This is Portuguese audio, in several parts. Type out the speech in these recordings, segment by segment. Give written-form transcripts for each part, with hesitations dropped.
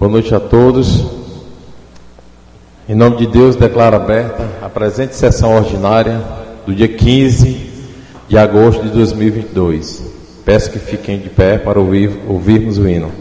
Boa noite a todos. Em nome de Deus, declaro aberta a presente sessão ordinária do dia 15 de agosto de 2022. Peço que fiquem de pé para ouvirmos o hino.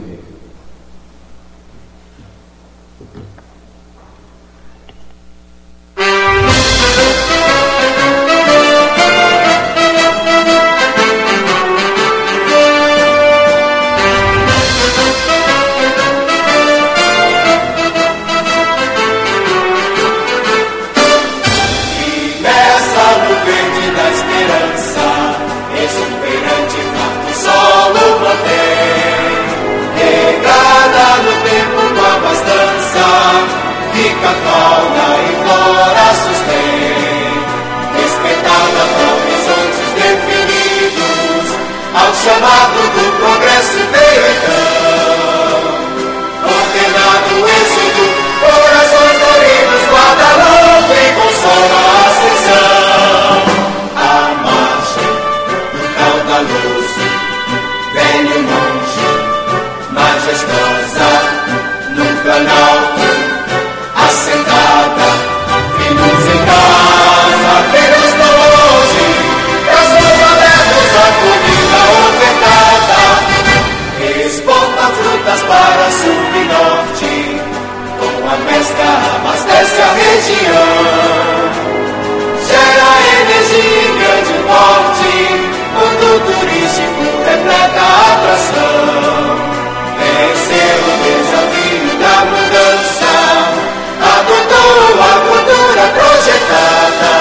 Chamado do progresso veio então, ordenado êxodo, corações doridos, Guadalupe consola a ascensão. A marcha do caudaloso, velho monte, majestosa, num planalto, assentada, filhos em casa, filhos tão longe, braços abertos a comida ofertada, exporta frutas para sul e norte, com a pesca abastece a região, gera energia em grande porte, mundo turístico repleta a atração, venceu o desafio da mudança, adotou a cultura projetada,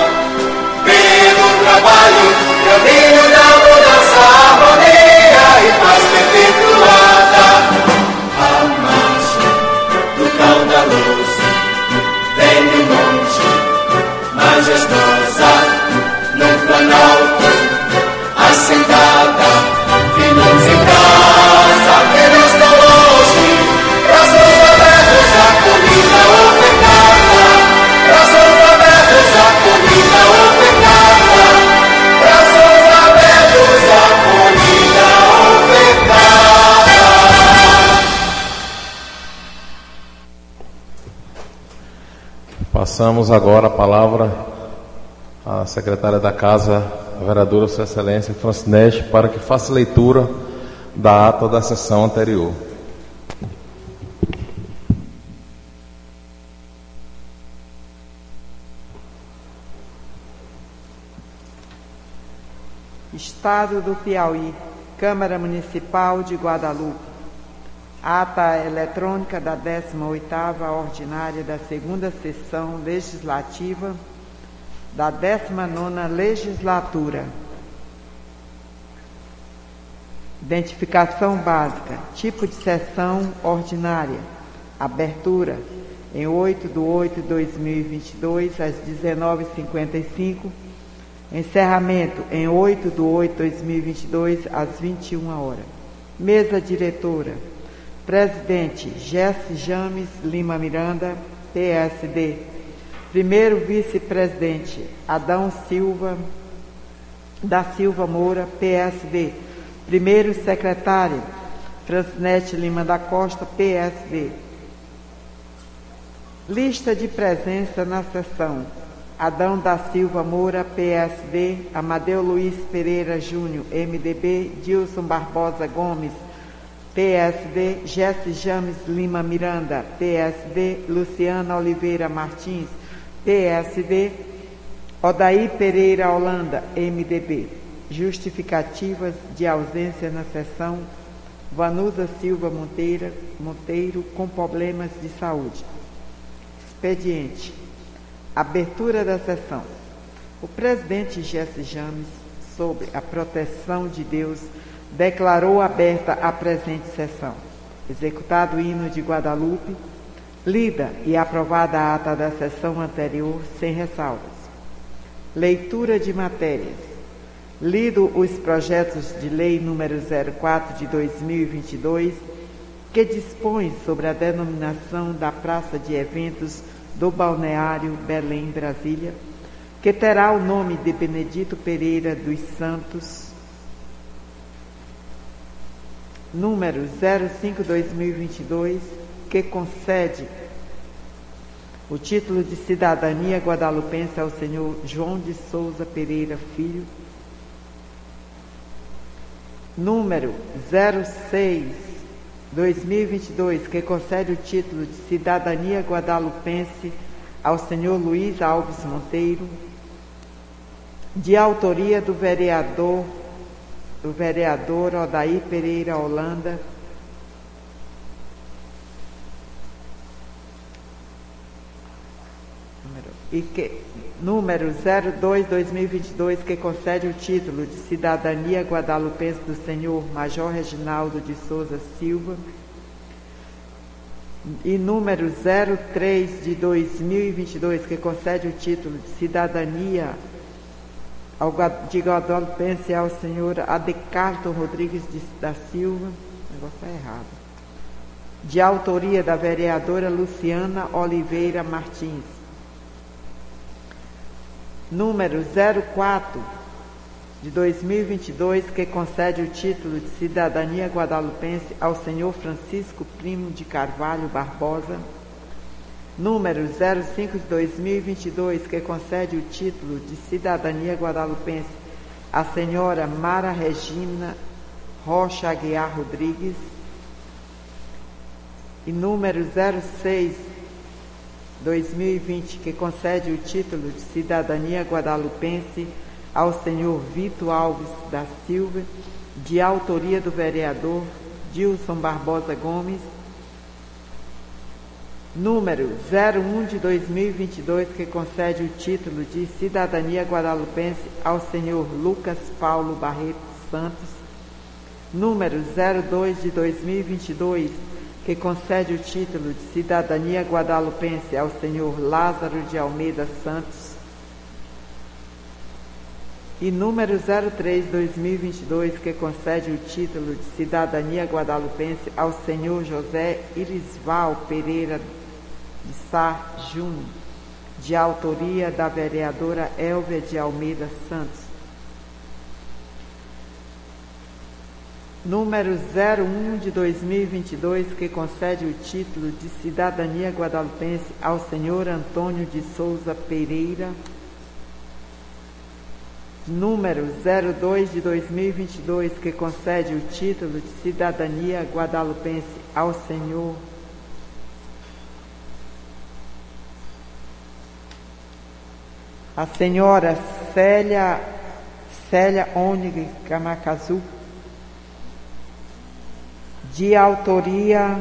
pelo trabalho, caminho da mudança, harmonia e paz perpetuada. A marcha do caudaloso, velho monte, majestosa, num planalto, assentada, filhos em casa, filhos tão longe, braços abertos à comida ofertada, braços abertos à comida ofertada, braços abertos à comida ofertada. Passamos agora a palavra à secretária da Casa, a vereadora Sua Excelência Francinete, para que faça leitura da ata da sessão anterior. Estado do Piauí, Câmara Municipal de Guadalupe. Ata eletrônica da 18ª ordinária da segunda sessão legislativa da 19ª legislatura. Identificação básica. Tipo de sessão ordinária. Abertura em 8/8/2022 às 19h55. Encerramento em 8/8/2022 às 21h. Mesa diretora. Presidente Jesse James Lima Miranda, PSD. Primeiro vice-presidente Adão Silva da Silva Moura, PSD. Primeiro secretário Francinete Lima da Costa, PSD. Lista de presença na sessão: Adão da Silva Moura, PSD, Amadeu Luiz Pereira Júnior, MDB, Dilson Barbosa Gomes, PSD, Jesse James Lima Miranda, PSD, Luciana Oliveira Martins, PSD, Odaí Pereira Holanda, MDB. Justificativas de ausência na sessão: Vanusa Silva Monteiro, com problemas de saúde. Expediente. Abertura da sessão. O presidente Jesse James, sob a proteção de Deus, declarou aberta a presente sessão. Executado o hino de Guadalupe, lida e aprovada a ata da sessão anterior, sem ressalvas. Leitura de matérias. Lido os projetos de lei número 04 de 2022, que dispõe sobre a denominação da Praça de Eventos do Balneário Belém, Brasília, que terá o nome de Benedito Pereira dos Santos, número 05/2022, que concede o título de cidadania guadalupense ao senhor João de Souza Pereira Filho. Número 06/2022, que concede o título de cidadania guadalupense ao senhor Luiz Alves Monteiro, de autoria do vereador Odair Pereira Holanda, número 02/2022, que concede o título de cidadania guadalupense do senhor Major Reginaldo de Souza Silva, e número 03/2022, que concede o título de cidadania de guadalupense ao senhor Adecarto Rodrigues da Silva, o negócio está errado, de autoria da vereadora Luciana Oliveira Martins. Número 04/2022, que concede o título de cidadania guadalupense ao senhor Francisco Primo de Carvalho Barbosa. Número 05/2022, que concede o título de cidadania guadalupense à senhora Mara Regina Rocha Aguiar Rodrigues. E número 06/2020, que concede o título de cidadania guadalupense ao senhor Vitor Alves da Silva, de autoria do vereador Dilson Barbosa Gomes. Número 01/2022, que concede o título de cidadania guadalupense ao senhor Lucas Paulo Barreto Santos. Número 02/2022, que concede o título de cidadania guadalupense ao senhor Lázaro de Almeida Santos. E número 03/2022, que concede o título de cidadania guadalupense ao senhor José Irisval Pereira de Sá Júnior, de autoria da vereadora Elvia de Almeida Santos. Número 01/2022, que concede o título de cidadania guadalupense ao senhor Antônio de Souza Pereira. Número 02/2022, que concede o título de cidadania guadalupense ao senhor a senhora Célia Onig Kamakazu, de autoria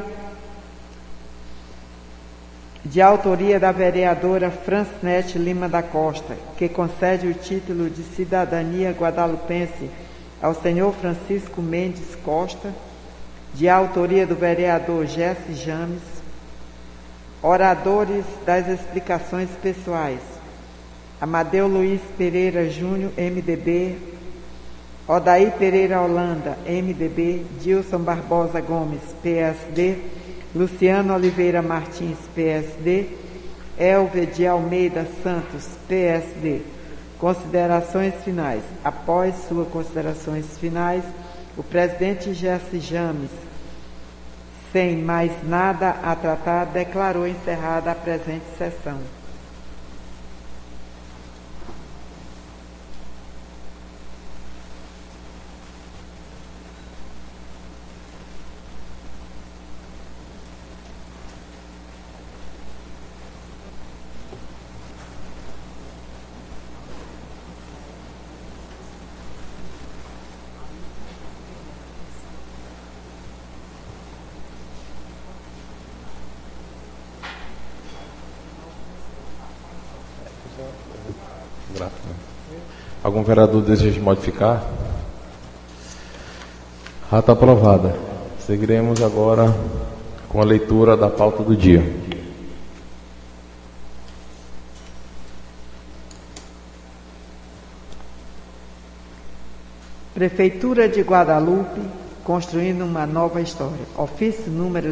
da vereadora Francinete Lima da Costa, que concede o título de cidadania guadalupense ao senhor Francisco Mendes Costa, de autoria do vereador Jesse James. Oradores das explicações pessoais: Amadeu Luiz Pereira Júnior, MDB, Odair Pereira Holanda, MDB, Dilson Barbosa Gomes, PSD, Luciano Oliveira Martins, PSD, Elvia de Almeida Santos, PSD. Considerações finais. Após suas considerações finais, o presidente Jesse James, sem mais nada a tratar, declarou encerrada a presente sessão. Algum vereador deseja modificar? Ata aprovada. Seguiremos agora com a leitura da pauta do dia. Prefeitura de Guadalupe, construindo uma nova história. Ofício número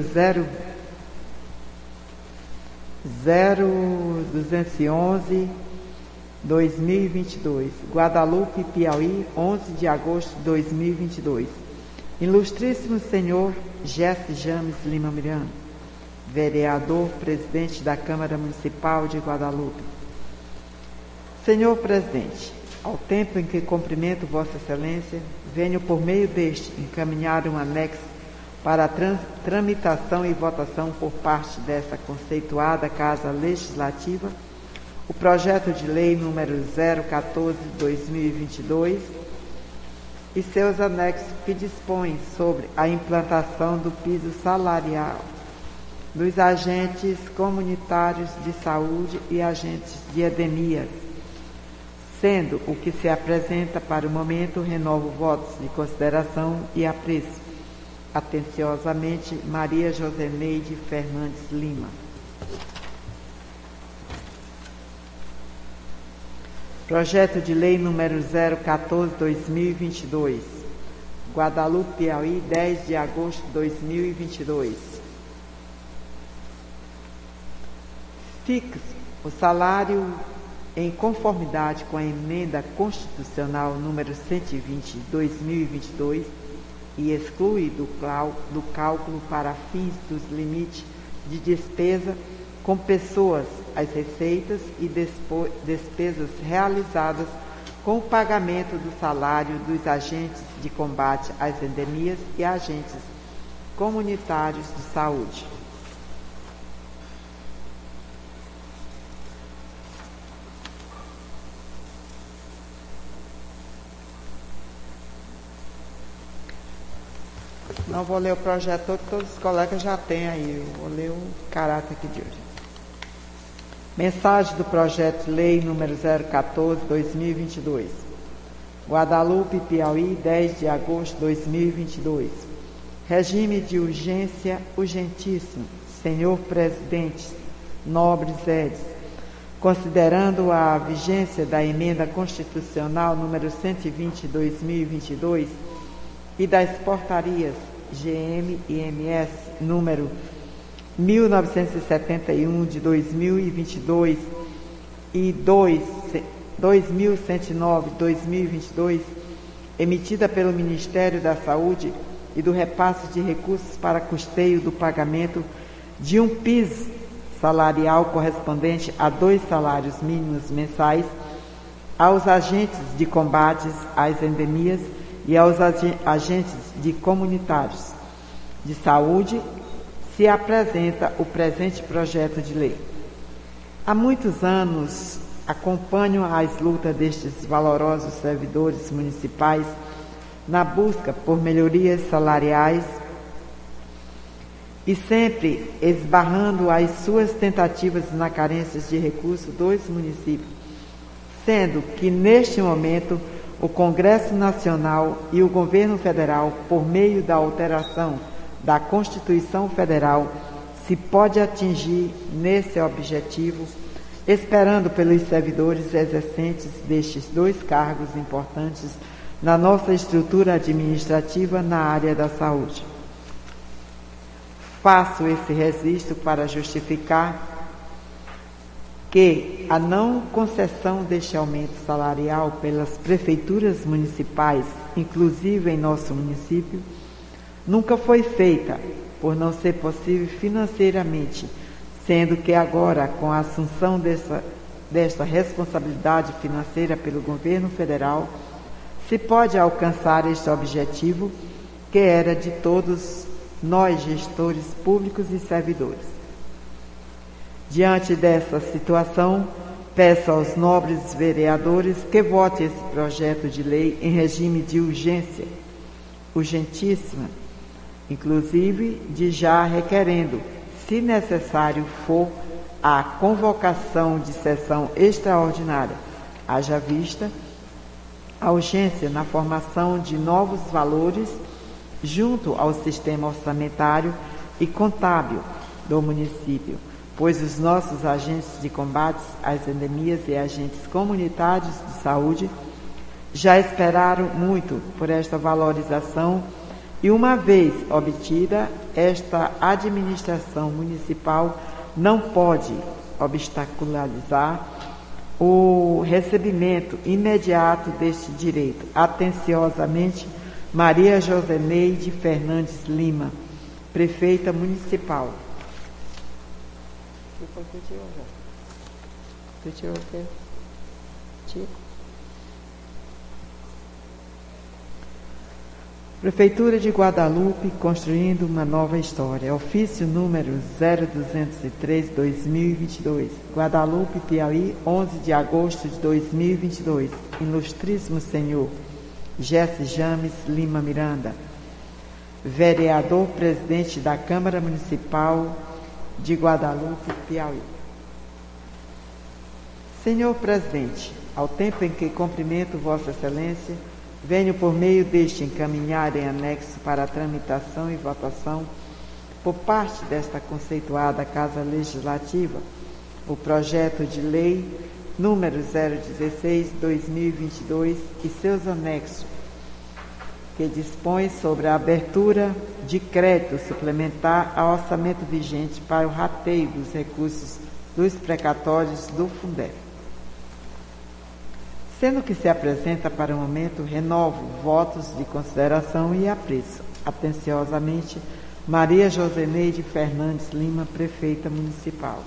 0211/2022, Guadalupe, Piauí, 11 de agosto de 2022. Ilustríssimo senhor Jesse James Lima Miranda, vereador, presidente da Câmara Municipal de Guadalupe. Senhor presidente, ao tempo em que cumprimento Vossa Excelência, venho por meio deste encaminhar um anexo para a tramitação e votação por parte dessa conceituada Casa Legislativa, o projeto de lei número 014/2022 e seus anexos que dispõem sobre a implantação do piso salarial dos agentes comunitários de saúde e agentes de endemias. Sendo o que se apresenta para o momento, renovo votos de consideração e apreço. Atenciosamente, Maria Joseneide Fernandes Lima. Projeto de lei número 014/2022, Guadalupe, Piauí, 10 de agosto de 2022. Fixa o salário em conformidade com a emenda constitucional número 120 de 2022 e exclui do cálculo para fins dos limites de despesa com pessoas as receitas e despesas realizadas com o pagamento do salário dos agentes de combate às endemias e agentes comunitários de saúde. Não vou ler o projeto todo, todos os colegas já têm aí. Eu vou ler o caráter aqui de hoje. Mensagem do projeto de lei número 014/2022. Guadalupe, Piauí, 10 de agosto de 2022. Regime de urgência urgentíssimo. Senhor presidente, nobres edes, considerando a vigência da emenda constitucional número 120 de 2022 e das portarias GM e MS número 1971 de 2022 e 2109 de 2022, emitida pelo Ministério da Saúde e do repasse de recursos para custeio do pagamento de um piso salarial correspondente a 2 salários mínimos mensais aos agentes de combates às endemias e aos agentes de comunitários de saúde, se apresenta o presente projeto de lei. Há muitos anos acompanho as lutas destes valorosos servidores municipais na busca por melhorias salariais e sempre esbarrando as suas tentativas na carência de recursos dos municípios, sendo que neste momento o Congresso Nacional e o Governo Federal, por meio da alteração da Constituição Federal, se pode atingir nesse objetivo, esperando pelos servidores exercentes destes 2 cargos importantes na nossa estrutura administrativa na área da saúde. Faço esse registro para justificar que a não concessão deste aumento salarial pelas prefeituras municipais, inclusive em nosso município, nunca foi feita por não ser possível financeiramente, sendo que agora, com a assunção desta responsabilidade financeira pelo governo federal, se pode alcançar este objetivo que era de todos nós, gestores públicos e servidores. Diante dessa situação, peço aos nobres vereadores que votem esse projeto de lei em regime de urgência, urgentíssima, inclusive de já requerendo, se necessário for, a convocação de sessão extraordinária, haja vista a urgência na formação de novos valores junto ao sistema orçamentário e contábil do município, pois os nossos agentes de combate às endemias e agentes comunitários de saúde já esperaram muito por esta valorização e, uma vez obtida, esta administração municipal não pode obstaculizar o recebimento imediato deste direito. Atenciosamente, Maria Joseneide Fernandes Lima, Prefeita Municipal. Que foi que tirou já? Tu tirou o quê? Tira. Prefeitura de Guadalupe construindo uma nova história. Ofício número 0203/2022. Guadalupe, Piauí, 11 de agosto de 2022. Ilustríssimo Senhor Jesse James Lima Miranda, vereador presidente da Câmara Municipal de Guadalupe, Piauí. Senhor presidente, ao tempo em que cumprimento Vossa Excelência, venho por meio deste encaminhar em anexo para a tramitação e votação, por parte desta conceituada Casa Legislativa, o projeto de lei número 016/2022 e seus anexos, que dispõe sobre a abertura de crédito suplementar ao orçamento vigente para o rateio dos recursos dos precatórios do Fundeb. Sendo que se apresenta para o momento, renovo votos de consideração e apreço. Atenciosamente, Maria Joseneide Fernandes Lima, Prefeita Municipal.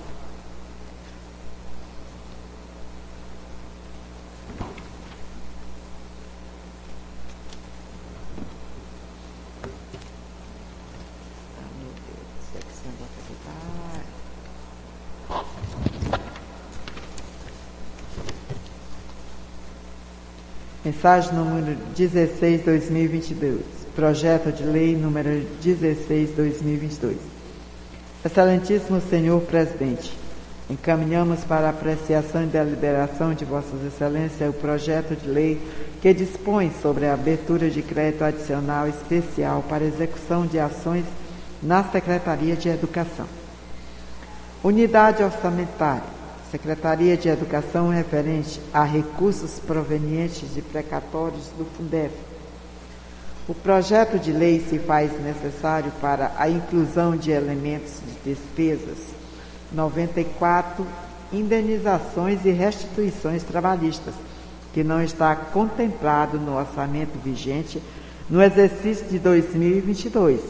Mensagem número 16/2022. Projeto de lei número 16/2022. Excelentíssimo Senhor Presidente, encaminhamos para a apreciação e deliberação de Vossas Excelências o projeto de lei que dispõe sobre a abertura de crédito adicional especial para execução de ações na Secretaria de Educação. Unidade orçamentária. Secretaria de Educação referente a recursos provenientes de precatórios do Fundeb. O projeto de lei se faz necessário para a inclusão de elementos de despesas 94, indenizações e restituições trabalhistas, que não está contemplado no orçamento vigente no exercício de 2022.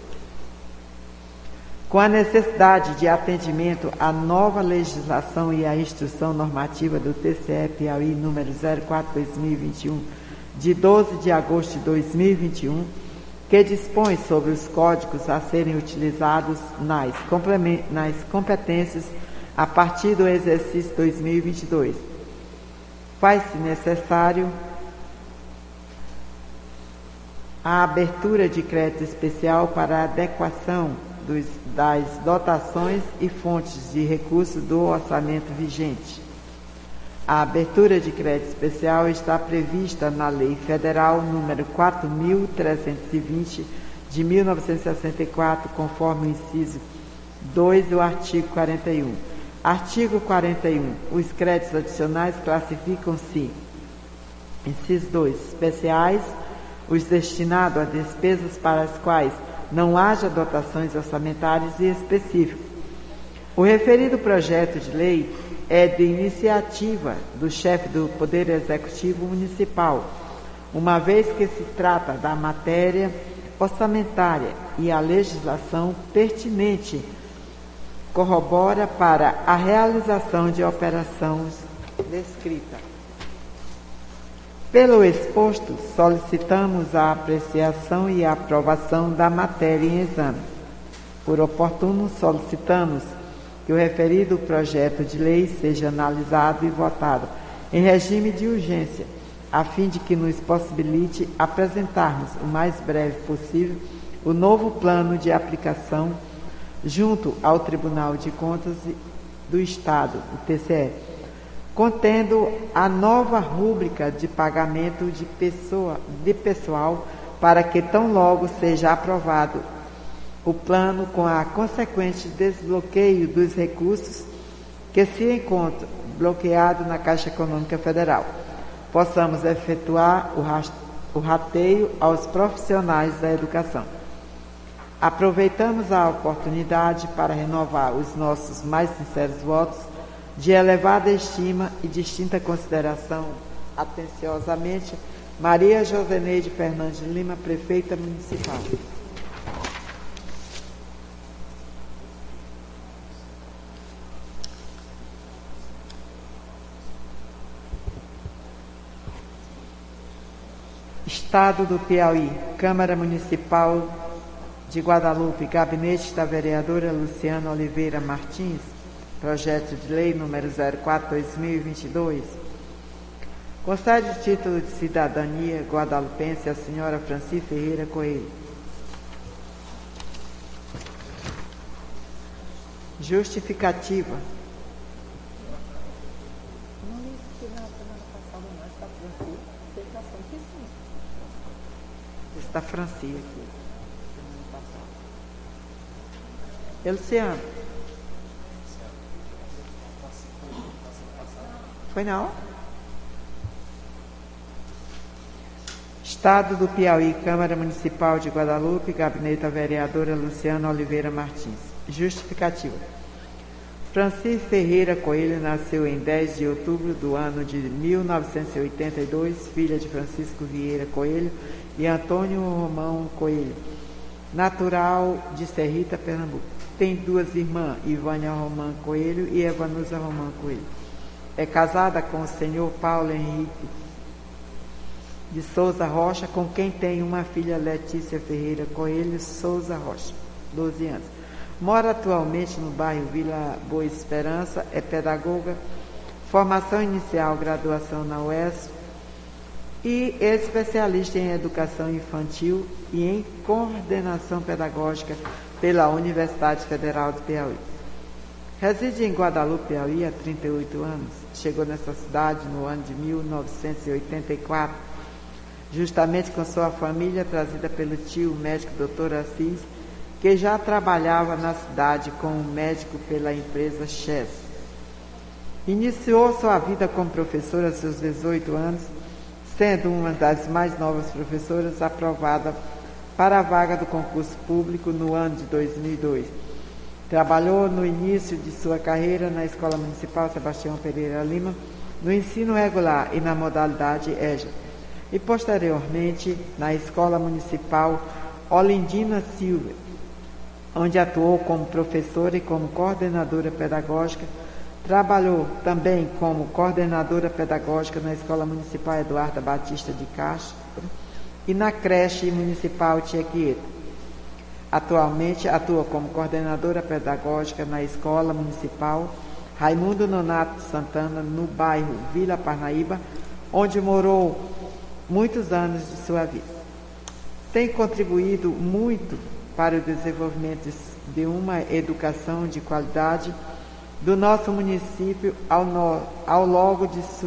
Com a necessidade de atendimento à nova legislação e à instrução normativa do TCE Piauí número 04/2021, de 12 de agosto de 2021, que dispõe sobre os códigos a serem utilizados nas competências a partir do exercício 2022. Faz-se necessário a abertura de crédito especial para a adequação das dotações e fontes de recursos do orçamento vigente. A abertura de crédito especial está prevista na Lei Federal número 4.320 de 1964, conforme o inciso 2 do artigo 41. Artigo 41. Os créditos adicionais classificam-se, inciso 2, especiais, os destinados a despesas para as quais não haja dotações orçamentárias e específicas. O referido projeto de lei é de iniciativa do chefe do Poder Executivo Municipal, uma vez que se trata da matéria orçamentária e a legislação pertinente corrobora para a realização de operações descritas. Pelo exposto, solicitamos a apreciação e a aprovação da matéria em exame. Por oportuno, solicitamos que o referido projeto de lei seja analisado e votado em regime de urgência, a fim de que nos possibilite apresentarmos o mais breve possível o novo plano de aplicação junto ao Tribunal de Contas do Estado, o TCE, contendo a nova rúbrica de pagamento de pessoal para que tão logo seja aprovado o plano com a consequente desbloqueio dos recursos que se encontram bloqueados na Caixa Econômica Federal, possamos efetuar o rateio aos profissionais da educação. Aproveitamos a oportunidade para renovar os nossos mais sinceros votos de elevada estima e distinta consideração. Atenciosamente, Maria Joseneide Fernandes Lima, Prefeita Municipal. Estado do Piauí, Câmara Municipal de Guadalupe, gabinete da vereadora Luciana Oliveira Martins, projeto de lei número 04/2022, concede o título de cidadania guadalupense à senhora Franci Ferreira Coelho. Justificativa. Está Franci aqui. Luciano. Foi não? Estado do Piauí, Câmara Municipal de Guadalupe, gabinete da vereadora Luciana Oliveira Martins. Justificativa. Franci Ferreira Coelho nasceu em 10 de outubro do ano de 1982, filha de Francisco Vieira Coelho e Antônio Romão Coelho, natural de Serrita, Pernambuco. Tem duas irmãs, Ivânia Romão Coelho e Evanusa Romão Coelho. É casada com o senhor Paulo Henrique de Souza Rocha, com quem tem uma filha, Letícia Ferreira Coelho Souza Rocha, 12 anos. Mora atualmente no bairro Vila Boa Esperança, é pedagoga, formação inicial, graduação na UES e especialista em educação infantil e em coordenação pedagógica pela Universidade Federal do Piauí. Reside em Guadalupe, Piauí, há 38 anos. Chegou nessa cidade no ano de 1984, justamente com sua família, trazida pelo tio médico Dr. Assis, que já trabalhava na cidade como médico pela empresa Chess. Iniciou sua vida como professora aos seus 18 anos, sendo uma das mais novas professoras aprovada para a vaga do concurso público no ano de 2002. Trabalhou no início de sua carreira na Escola Municipal Sebastião Pereira Lima, no ensino regular e na modalidade EJA, e posteriormente na Escola Municipal Olindina Silva, onde atuou como professora e como coordenadora pedagógica. Trabalhou também como coordenadora pedagógica na Escola Municipal Eduarda Batista de Castro e na creche municipal Tia Quieta. Atualmente atua como coordenadora pedagógica na Escola Municipal Raimundo Nonato Santana, no bairro Vila Parnaíba, onde morou muitos anos de sua vida. Tem contribuído muito para o desenvolvimento de uma educação de qualidade do nosso município ao longo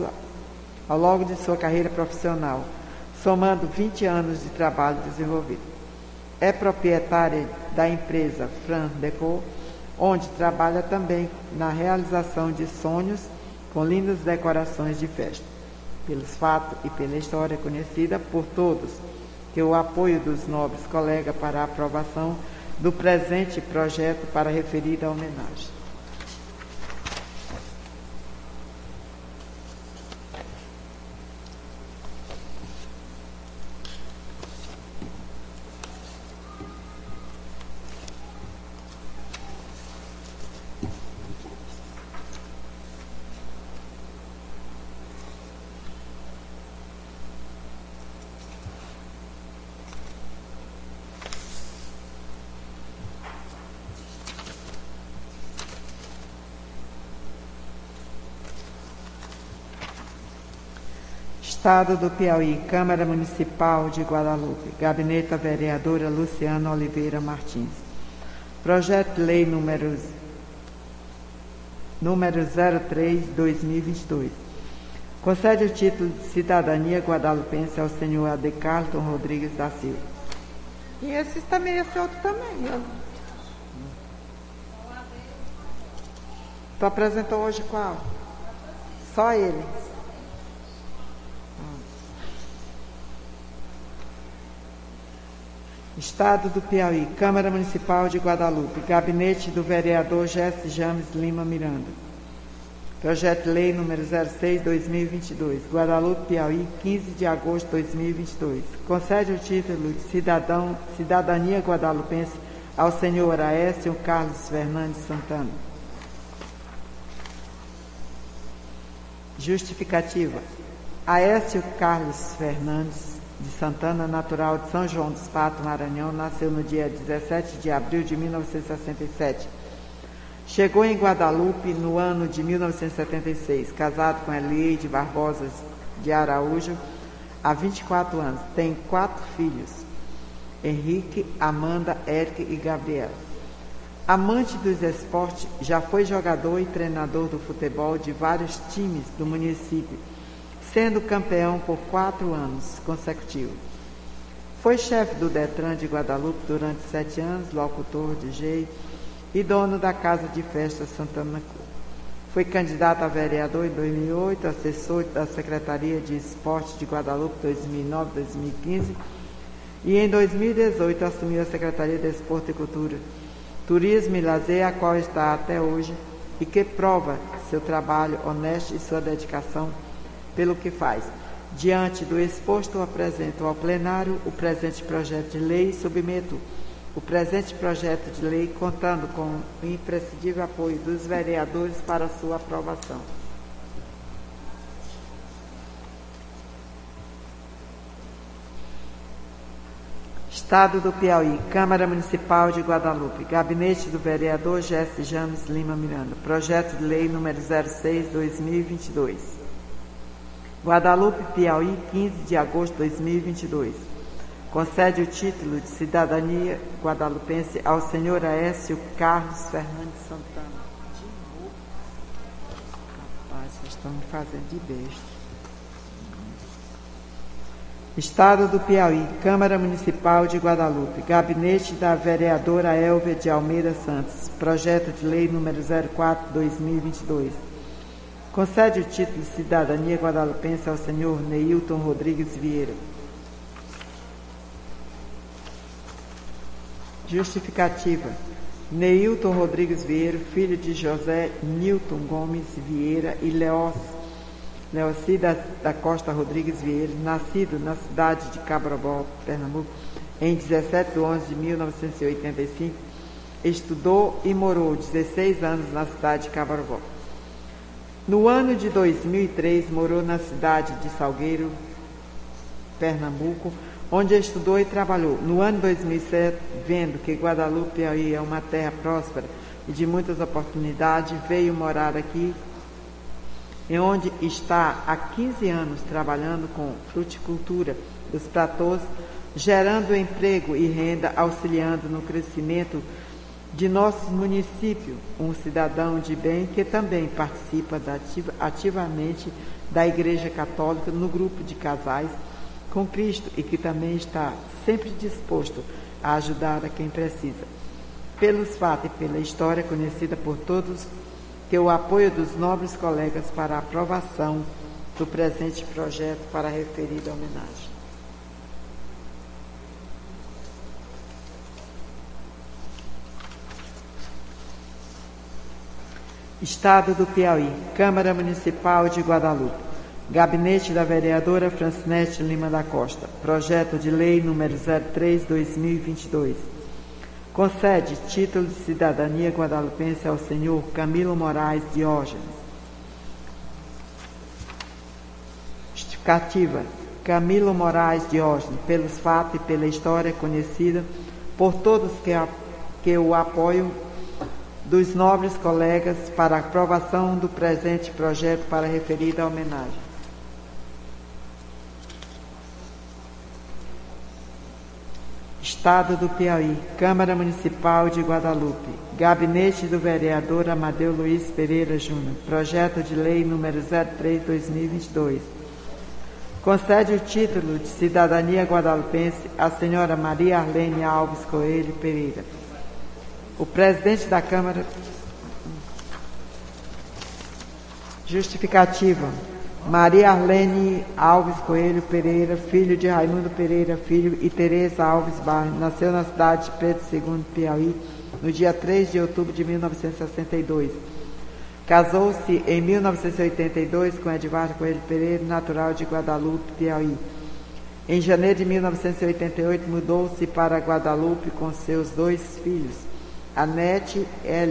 de sua carreira profissional, somando 20 anos de trabalho desenvolvido. É proprietária da empresa Fran Deco, onde trabalha também na realização de sonhos com lindas decorações de festa. Pelos fatos e pela história conhecida por todos, que o apoio dos nobres colegas para a aprovação do presente projeto para referida homenagem. Estado do Piauí, Câmara Municipal de Guadalupe, gabinete da vereadora Luciana Oliveira Martins. Projeto de lei número 03/2022. Concede o título de cidadania guadalupense ao senhor Adecarton Rodrigues da Silva. E esse também, esse outro também. Tu apresentou hoje qual? Só ele. Estado do Piauí, Câmara Municipal de Guadalupe, gabinete do vereador Jesse James Lima Miranda. Projeto de lei número 06/2022, Guadalupe, Piauí, 15 de agosto de 2022. Concede o título de cidadania guadalupense ao senhor Aécio Carlos Fernandes Santana. Justificativa. Aécio Carlos Fernandes de Santana, natural de São João dos Patos, Maranhão, nasceu no dia 17 de abril de 1967. Chegou em Guadalupe no ano de 1976, casado com Elieide Barbosa de Araújo, há 24 anos. Tem 4 filhos, Henrique, Amanda, Érica e Gabriela. Amante dos esportes, já foi jogador e treinador do futebol de vários times do município, sendo campeão por 4 anos consecutivos. Foi chefe do Detran de Guadalupe durante 7 anos, locutor, DJ e dono da Casa de Festa Santana Cruz. Foi candidato a vereador em 2008, assessor da Secretaria de Esportes de Guadalupe 2009-2015 e em 2018 assumiu a Secretaria de Esporte e Cultura, Turismo e Lazer, a qual está até hoje e que prova seu trabalho honesto e sua dedicação pelo que faz. Diante do exposto, apresento ao plenário o presente projeto de lei e submeto o presente projeto de lei contando com o imprescindível apoio dos vereadores para sua aprovação. Estado do Piauí, Câmara Municipal de Guadalupe, Gabinete do Vereador Jesse James Lima Miranda, Projeto de Lei número 06/2022. Guadalupe, Piauí, 15 de agosto de 2022. Concede o título de cidadania guadalupense ao senhor Aécio Carlos Fernandes Santana. De novo? Rapaz, vocês estão me fazendo de besta. Estado do Piauí, Câmara Municipal de Guadalupe, Gabinete da Vereadora Elvia de Almeida Santos, Projeto de Lei número 04/2022. Concede o título de cidadania guadalupense ao senhor Neilton Rodrigues Vieira. Justificativa. Neilton Rodrigues Vieira, filho de José Nilton Gomes Vieira e Leoci da Costa Rodrigues Vieira, nascido na cidade de Cabrobó, Pernambuco, em 17 de 11 de 1985, estudou e morou 16 anos na cidade de Cabrobó. No ano de 2003, morou na cidade de Salgueiro, Pernambuco, onde estudou e trabalhou. No ano de 2007, vendo que Guadalupe, Piauí é uma terra próspera e de muitas oportunidades, veio morar aqui, em onde está há 15 anos trabalhando com fruticultura dos platôs, gerando emprego e renda, auxiliando no crescimento de nosso município, um cidadão de bem que também participa ativamente da Igreja Católica no grupo de casais com Cristo e que também está sempre disposto a ajudar a quem precisa. Pelos fatos e pela história conhecida por todos, que o apoio dos nobres colegas para a aprovação do presente projeto para a referida homenagem. Estado do Piauí, Câmara Municipal de Guadalupe, Gabinete da Vereadora Francinete Lima da Costa, Projeto de Lei número 03/2022. Concede título de cidadania guadalupense ao senhor Camilo Moraes Diógenes. Justificativa. Camilo Moraes Diógenes, pelos fatos e pela história conhecida por todos que o apoiam dos nobres colegas para a aprovação do presente projeto para a referida homenagem. Estado do Piauí, Câmara Municipal de Guadalupe, Gabinete do Vereador Amadeu Luiz Pereira Júnior, Projeto de Lei número 03/2022. Concede o título de cidadania guadalupense à senhora Maria Arlene Alves Coelho Pereira. O presidente da Câmara. Justificativa. Maria Arlene Alves Coelho Pereira, filho de Raimundo Pereira Filho e Tereza Alves Barros, nasceu na cidade de Pedro II, Piauí, no dia 3 de outubro de 1962. Casou-se em 1982 com Edvardo Coelho Pereira, natural de Guadalupe, Piauí. Em janeiro de 1988, mudou-se para Guadalupe com seus 2 filhos, Anete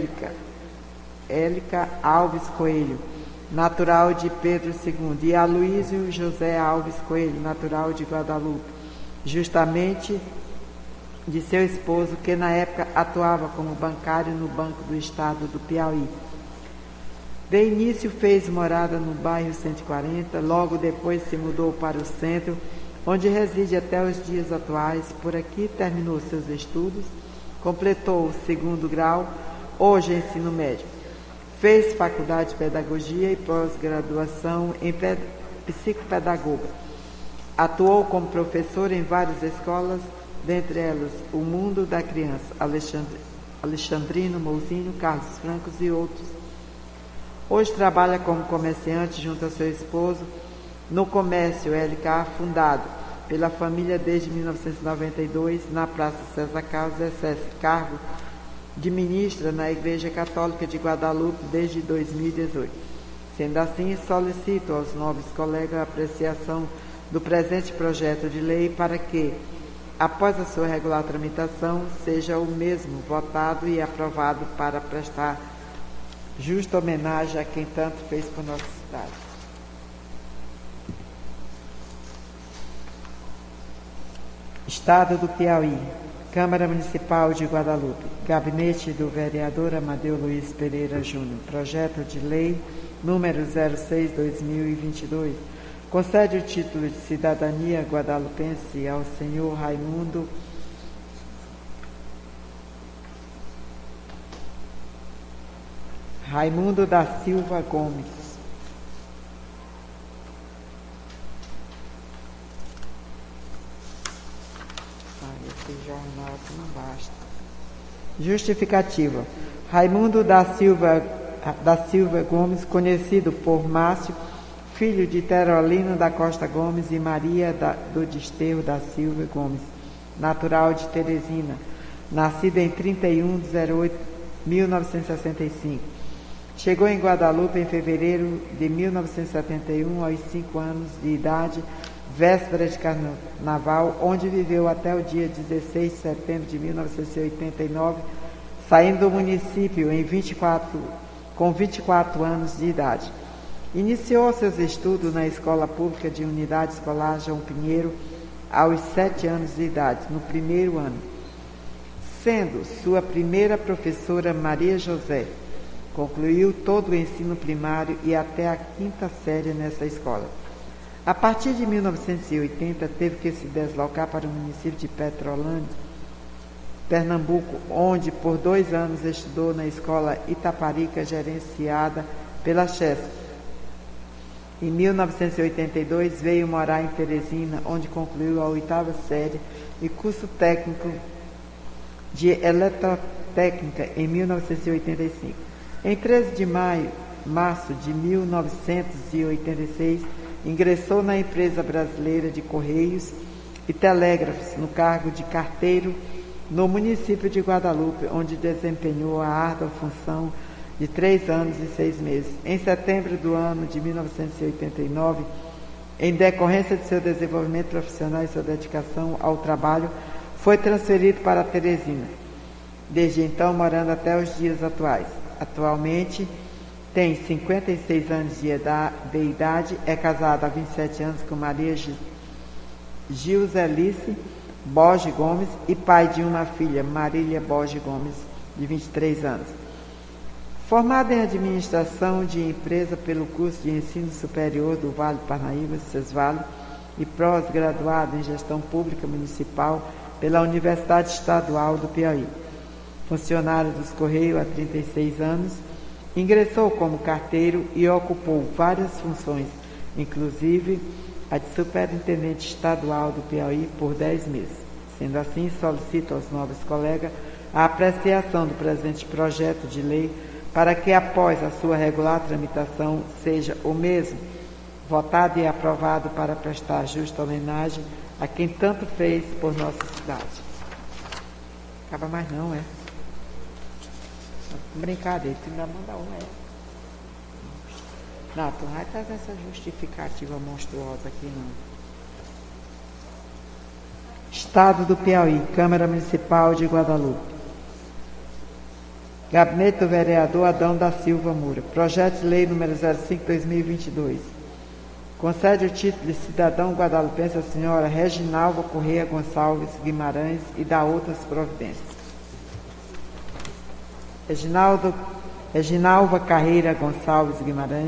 Élica Alves Coelho, natural de Pedro II, e Aloísio José Alves Coelho, natural de Guadalupe. justamente de seu esposo, que na época atuava como bancário no Banco do Estado do Piauí. De início fez morada no bairro 140, logo depois se mudou para o centro, onde reside até os dias atuais. Por aqui terminou seus estudos, completou o 2º grau, hoje ensino médio. Fez faculdade de pedagogia e pós-graduação em psicopedagoga. Atuou como professor em várias escolas, dentre elas o Mundo da Criança, Alexandrino, Mouzinho, Carlos Francos e outros. Hoje trabalha como comerciante junto a seu esposo no comércio LK, fundado pela família desde 1992 na Praça César Carlos, exerce cargo de ministra na Igreja Católica de Guadalupe desde 2018. Sendo assim, solicito aos nobres colegas a apreciação do presente projeto de lei para que, após a sua regular tramitação, seja o mesmo votado e aprovado para prestar justa homenagem a quem tanto fez por nossa cidade. Estado do Piauí, Câmara Municipal de Guadalupe, Gabinete do Vereador Amadeu Luiz Pereira Júnior, Projeto de Lei número 06/2022, concede o título de cidadania guadalupense ao senhor Raimundo da Silva Gomes. Esse jornal que não basta. Justificativa. Raimundo da Silva Gomes, conhecido por Márcio, filho de Terolino da Costa Gomes e Maria do Desterro da Silva Gomes, natural de Teresina, nascido em 31/08/1965. Chegou em Guadalupe em fevereiro de 1971, aos 5 anos de idade, véspera de carnaval, onde viveu até o dia 16 de setembro de 1989, saindo do município com 24 anos de idade. Iniciou seus estudos na Escola Pública de Unidade Escolar João Pinheiro aos 7 anos de idade, no primeiro ano, sendo sua primeira professora Maria José. Concluiu todo o ensino primário e até a 5ª série nessa escola. A partir de 1980, teve que se deslocar para o município de Petrolândia, Pernambuco, onde por 2 anos estudou na escola Itaparica, gerenciada pela CHESP. Em 1982, veio morar em Teresina, onde concluiu a 8ª série e curso técnico de eletrotécnica em 1985. Em 13 de março de 1986, ingressou na Empresa Brasileira de Correios e Telégrafos, no cargo de carteiro no município de Guadalupe, onde desempenhou a árdua função de 3 anos e 6 meses. Em setembro do ano de 1989, em decorrência de seu desenvolvimento profissional e sua dedicação ao trabalho, foi transferido para Teresina, desde então morando até os dias atuais. Atualmente tem 56 anos de idade, é casado há 27 anos com Maria Gilzelice Borges Gomes e pai de uma filha, Marília Borges Gomes, de 23 anos. Formado em Administração de Empresa pelo curso de Ensino Superior do Vale do Parnaíba, Cesvale, e pós-graduado em Gestão Pública Municipal pela Universidade Estadual do Piauí. Funcionário dos Correios há 36 anos, ingressou como carteiro e ocupou várias funções, inclusive a de superintendente estadual do Piauí por 10 meses. Sendo assim, solicito aos novos colegas a apreciação do presente projeto de lei para que, após a sua regular tramitação, seja o mesmo votado e aprovado para prestar justa homenagem a quem tanto fez por nossa cidade. Acaba mais não, é? Brincadeira, tu ainda manda uma, é? Não, tu não vai trazer essa justificativa monstruosa aqui, não. Estado do Piauí, Câmara Municipal de Guadalupe. Gabinete do Vereador Adão da Silva Moura. Projeto de Lei número 05/2022. Concede o título de cidadão guadalupense à senhora Reginalva Correia Gonçalves Guimarães e dá outras providências. Reginalva Carreira Gonçalves Guimarães,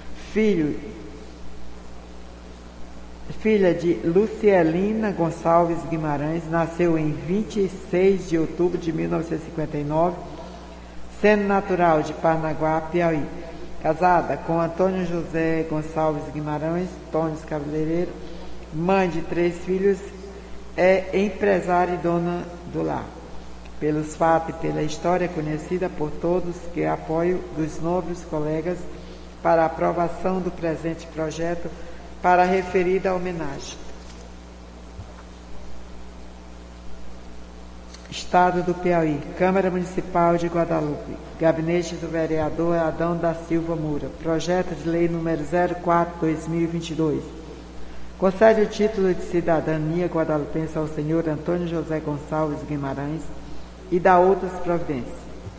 filha de Lucielina Gonçalves Guimarães, nasceu em 26 de outubro de 1959, sendo natural de Parnaguá, Piauí. Casada com Antônio José Gonçalves Guimarães, Tônis Cabeleireiro, mãe de 3 filhos, é empresária e dona do lar. Pelos fatos e pela história conhecida por todos, que apoio dos nobres colegas para a aprovação do presente projeto para a referida homenagem. Estado do Piauí, Câmara Municipal de Guadalupe, Gabinete do Vereador Adão da Silva Moura, Projeto de Lei número 04/2022. Concede o título de cidadania guadalupense ao senhor Antônio José Gonçalves Guimarães e dá outras providências.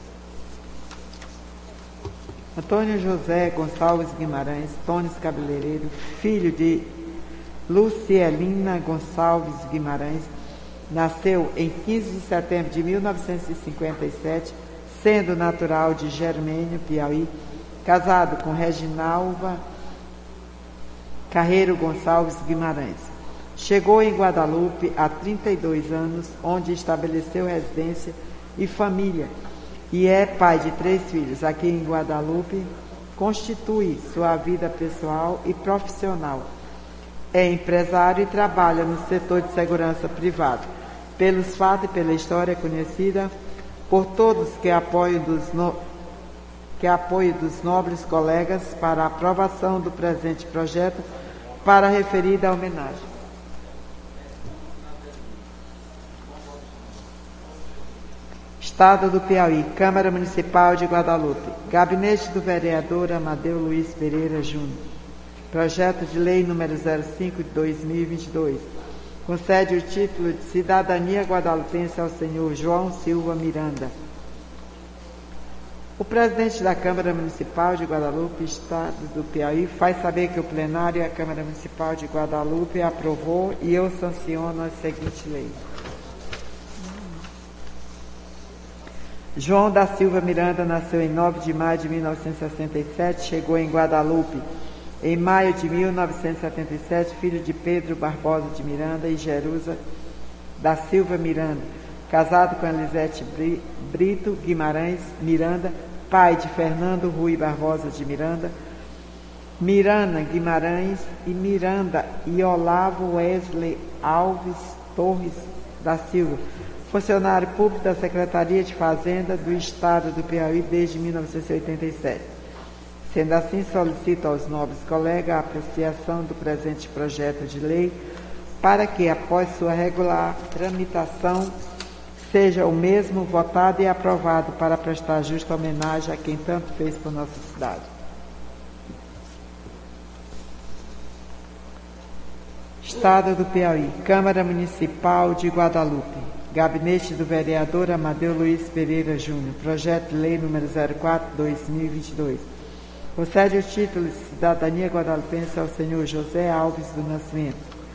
Antônio José Gonçalves Guimarães, Tônis Cabeleireiro, filho de Lucielina Gonçalves Guimarães, nasceu em 15 de setembro de 1957, sendo natural de Germênio, Piauí, casado com Reginalva Carreiro Gonçalves Guimarães. Chegou em Guadalupe há 32 anos, onde estabeleceu residência e família, e é pai de 3 filhos. Aqui em Guadalupe, constitui sua vida pessoal e profissional. É empresário e trabalha no setor de segurança privada. Pelos fatos e pela história conhecida por todos, que apoio dos nobres colegas para a aprovação do presente projeto para a referida homenagem. Estado do Piauí, Câmara Municipal de Guadalupe, Gabinete do Vereador Amadeu Luiz Pereira Júnior, Projeto de Lei número 05/2022. Concede o título de cidadania guadalupense ao senhor João Silva Miranda. O presidente da Câmara Municipal de Guadalupe, Estado do Piauí, faz saber que o plenário e a Câmara Municipal de Guadalupe aprovou e eu sanciono a seguinte lei. João da Silva Miranda nasceu em 9 de maio de 1967, chegou em Guadalupe em maio de 1977, filho de Pedro Barbosa de Miranda e Jerusa da Silva Miranda, casado com Elisete Brito Guimarães Miranda, pai de Fernando Rui Barbosa de Miranda, Miranda Guimarães e Miranda e Olavo Wesley Alves Torres da Silva, funcionário público da Secretaria de Fazenda do Estado do Piauí desde 1987. Sendo assim, solicito aos nobres colegas a apreciação do presente projeto de lei para que, após sua regular tramitação, seja o mesmo votado e aprovado para prestar justa homenagem a quem tanto fez por nossa cidade. Estado do Piauí, Câmara Municipal de Guadalupe, Gabinete do Vereador Amadeu Luiz Pereira Júnior, Projeto de Lei número 04/2022. Concede o título de cidadania guadalupense ao senhor José Alves do Nascimento.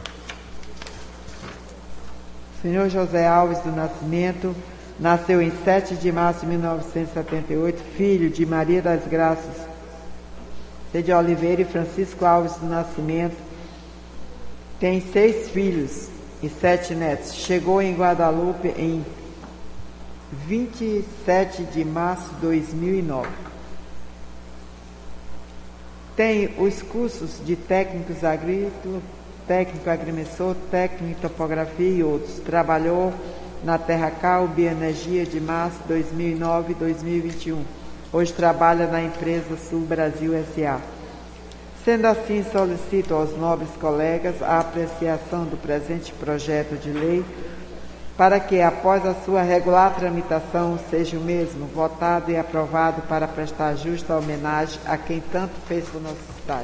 O senhor José Alves do Nascimento nasceu em 7 de março de 1978, filho de Maria das Graças de Oliveira e Francisco Alves do Nascimento. Tem 6 filhos e 7 netos. Chegou em Guadalupe em 27 de março de 2009. Tem os cursos de técnicos agrícolas, técnico agrimensor, técnico em topografia e outros. Trabalhou na Terracal Bioenergia de março de 2009 e 2021. Hoje trabalha na empresa Sul Brasil S.A. Sendo assim, solicito aos nobres colegas a apreciação do presente projeto de lei para que, após a sua regular tramitação, seja o mesmo votado e aprovado para prestar justa homenagem a quem tanto fez por nossa cidade.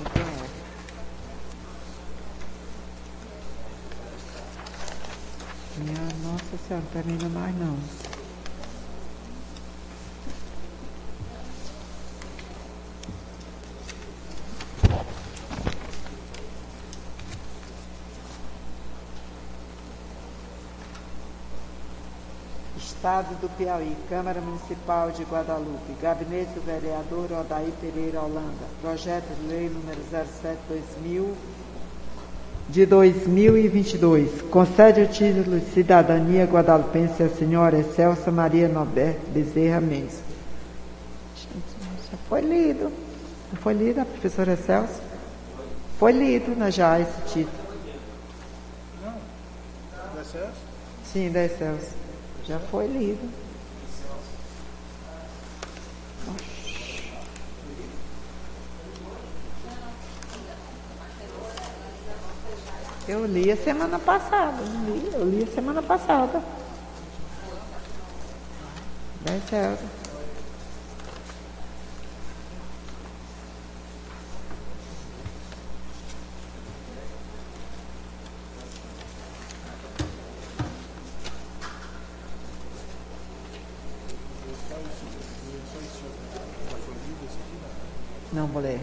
Minha Nossa Senhora, não termina mais não. Estado do Piauí, Câmara Municipal de Guadalupe, Gabinete do Vereador Odair Pereira Holanda, Projeto de Lei número 07/2000 de 2022, concede o título de cidadania guadalupense à senhora Excelsa Maria Norberto Bezerra Mendes. Já foi lido. Não foi lido, a professora Excelsa? Foi lido, né, já, esse título. Não, da Excelsa? Sim, da Excelsa. Já foi lido. Eu li a semana passada. Eu li a semana passada. Da Excelsa. Não vou ler.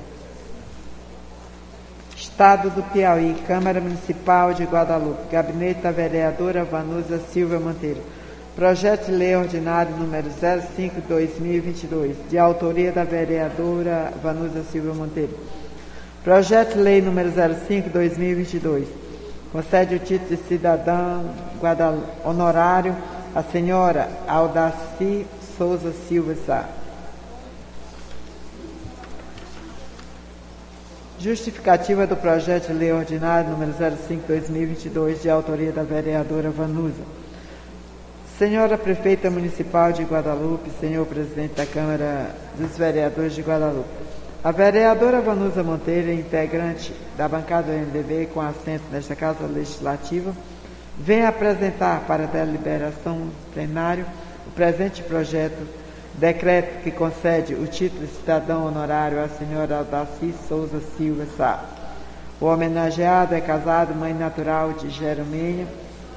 Estado do Piauí, Câmara Municipal de Guadalupe, Gabinete da Vereadora Vanusa Silva Monteiro. Projeto de Lei Ordinário número 05/2022, de autoria da Vereadora Vanusa Silva Monteiro. Projeto de Lei número 05/2022, concede o título de cidadão honorário à senhora Aldaci Souza Silva Sá. Justificativa do projeto de lei ordinário número 05/2022, de autoria da vereadora Vanusa. Senhora Prefeita Municipal de Guadalupe, senhor Presidente da Câmara dos Vereadores de Guadalupe, a vereadora Vanusa Monteiro, integrante da bancada do MDB com assento nesta Casa Legislativa, vem apresentar para a deliberação plenário o presente projeto, decreto que concede o título de cidadão honorário à senhora Aldaci Souza Silva Sá. O homenageado é casado, mãe natural de Jeromênia,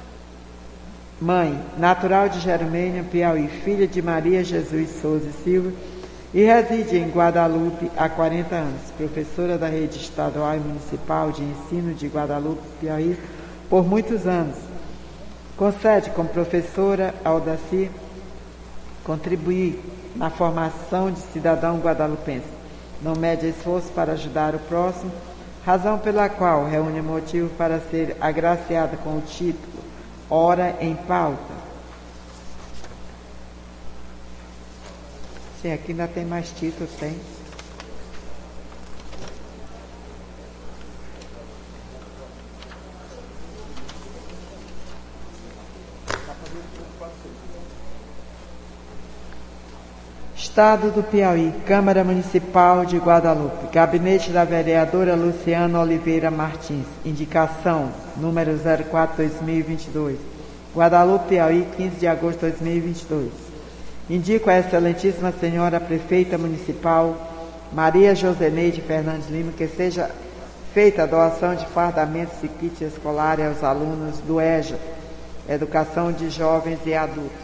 Piauí, filha de Maria Jesus Souza Silva, e reside em Guadalupe há 40 anos, professora da Rede Estadual e Municipal de Ensino de Guadalupe, Piauí, por muitos anos. Concede como professora Aldaci contribuir na formação de cidadão guadalupense, não mede esforço para ajudar o próximo, razão pela qual reúne motivo para ser agraciada com o título Ora em Pauta. Sim, aqui ainda tem mais título, tem. Estado do Piauí, Câmara Municipal de Guadalupe, Gabinete da Vereadora Luciana Oliveira Martins, indicação número 04/2022, Guadalupe, Piauí, 15 de agosto de 2022. Indico a excelentíssima senhora Prefeita Municipal Maria Joseneide Fernandes Lima que seja feita a doação de fardamentos e kits escolares aos alunos do EJA, Educação de Jovens e Adultos.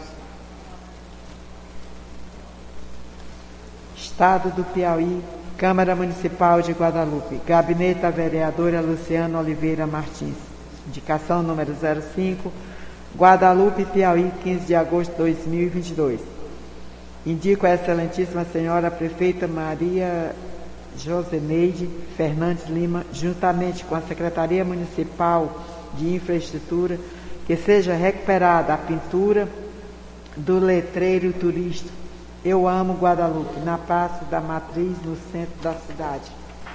Estado do Piauí, Câmara Municipal de Guadalupe, Gabinete da Vereadora Luciana Oliveira Martins, indicação número 05, Guadalupe, Piauí, 15 de agosto de 2022. Indico a excelentíssima senhora Prefeita Maria Joseneide Fernandes Lima, juntamente com a Secretaria Municipal de Infraestrutura, que seja recuperada a pintura do letreiro turístico Eu Amo Guadalupe, na Praça da Matriz, no centro da cidade.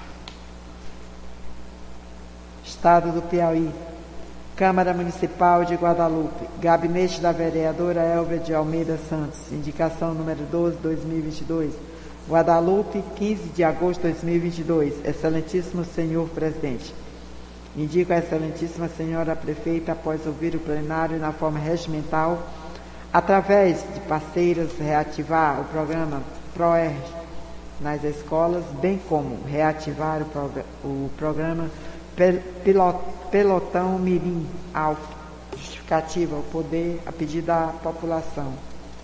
Estado do Piauí, Câmara Municipal de Guadalupe, Gabinete da Vereadora Elvia de Almeida Santos, indicação número 12/2022, Guadalupe, 15 de agosto de 2022. Excelentíssimo Senhor Presidente, indico a Excelentíssima Senhora Prefeita, após ouvir o plenário na forma regimental, através de parceiras, reativar o programa ProERG nas escolas, bem como reativar o programa Pelotão Mirim Alto. Justificativa, o poder a pedido da população.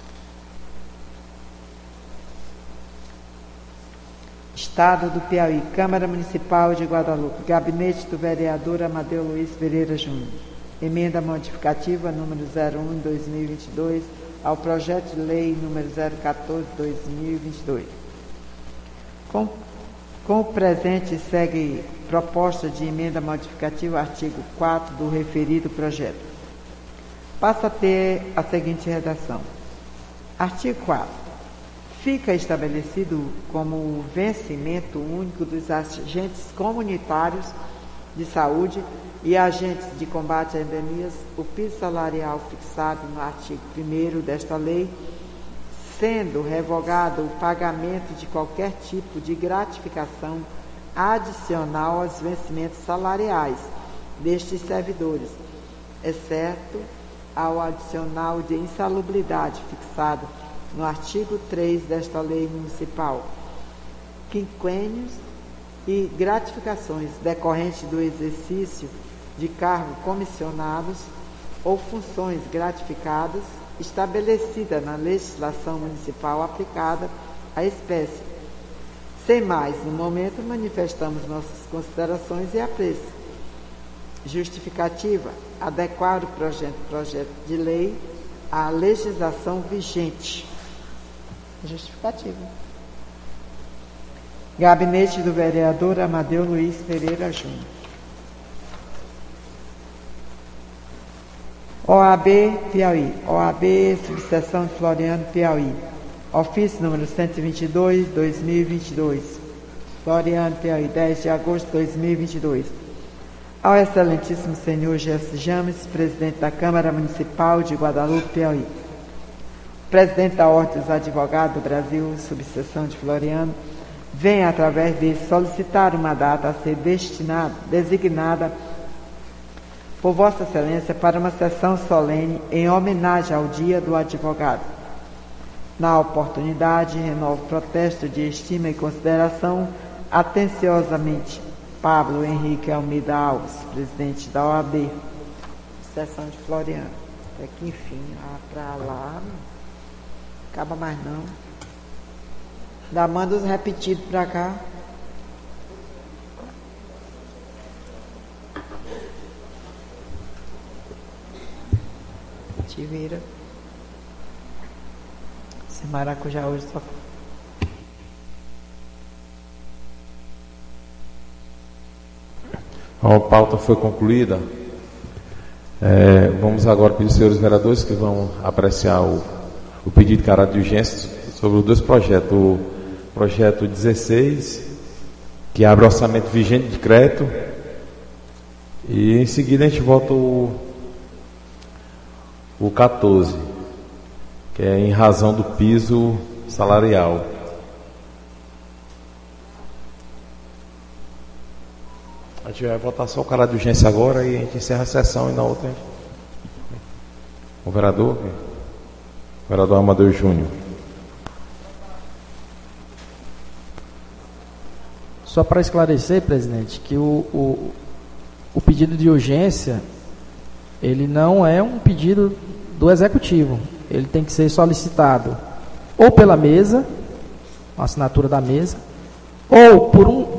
Estado do Piauí, Câmara Municipal de Guadalupe, Gabinete do Vereador Amadeu Luiz Pereira Júnior. Emenda modificativa número 01/2022, ao projeto de lei número 014/2022. Com o presente segue proposta de emenda modificativa ao artigo 4 do referido projeto. Passa a ter a seguinte redação. Artigo 4. Fica estabelecido como o vencimento único dos agentes comunitários de saúde e agentes de combate a endemias o piso salarial fixado no artigo 1º desta lei, sendo revogado o pagamento de qualquer tipo de gratificação adicional aos vencimentos salariais destes servidores, exceto ao adicional de insalubridade fixado no artigo 3 desta lei municipal, quinquênios e gratificações decorrentes do exercício de cargo comissionados ou funções gratificadas estabelecida na legislação municipal aplicada à espécie. Sem mais, no momento, manifestamos nossas considerações e apreço. Justificativa: adequar o projeto de lei à legislação vigente. Justificativa. Gabinete do vereador Amadeu Luiz Pereira Júnior. OAB Piauí, OAB Subseção de Floriano, Piauí. Ofício número 122, 2022. Floriano, Piauí, 10 de agosto de 2022. Ao excelentíssimo senhor Gerson James, presidente da Câmara Municipal de Guadalupe, Piauí. Presidente da Ordem dos Advogados do Brasil, subseção de Floriano, vem, através dele, solicitar uma data a ser designada por Vossa Excelência para uma sessão solene em homenagem ao Dia do Advogado. Na oportunidade, renovo o protesto de estima e consideração, atenciosamente, Pablo Henrique Almeida Alves, presidente da OAB, sessão de Floriano. É que, enfim, para lá, não acaba mais não. Ainda manda os repetidos para cá. Te vira. Esse maracujá hoje só... A pauta foi concluída. Vamos agora pedir aos senhores vereadores que vão apreciar o pedido de caráter de urgência sobre os dois projetos. O projeto 16, que abre o orçamento vigente de crédito, e em seguida a gente vota o 14, que é em razão do piso salarial. A gente vai votar só o caráter de urgência agora e a gente encerra a sessão, e na outra o vereador Amadeu Júnior. Só para esclarecer, presidente, que o pedido de urgência, ele não é um pedido do executivo. Ele tem que ser solicitado ou pela mesa, a assinatura da mesa, ou por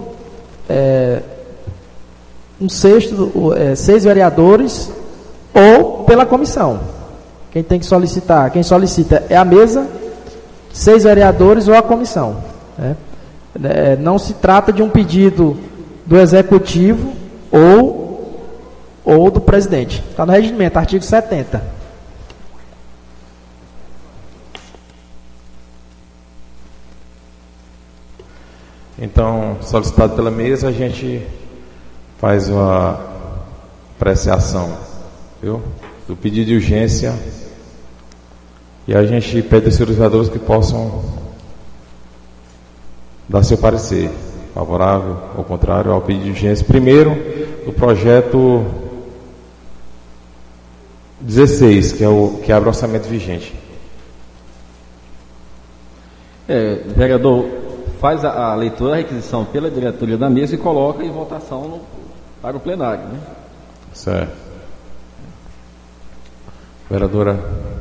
seis vereadores, ou pela comissão. Quem solicita é a mesa, 6 vereadores ou a comissão, né? Não se trata de um pedido do executivo ou do presidente. Está no regimento, artigo 70. Então, solicitado pela mesa, a gente faz uma apreciação, viu, do pedido de urgência, e a gente pede aos senhores vereadores que possam dar seu parecer favorável ou contrário ao pedido de urgência. Primeiro, o projeto 16, que é o que abre o orçamento vigente. Vereador, faz a leitura, a requisição pela diretoria da mesa e coloca em votação para o plenário, né? Certo. Vereadora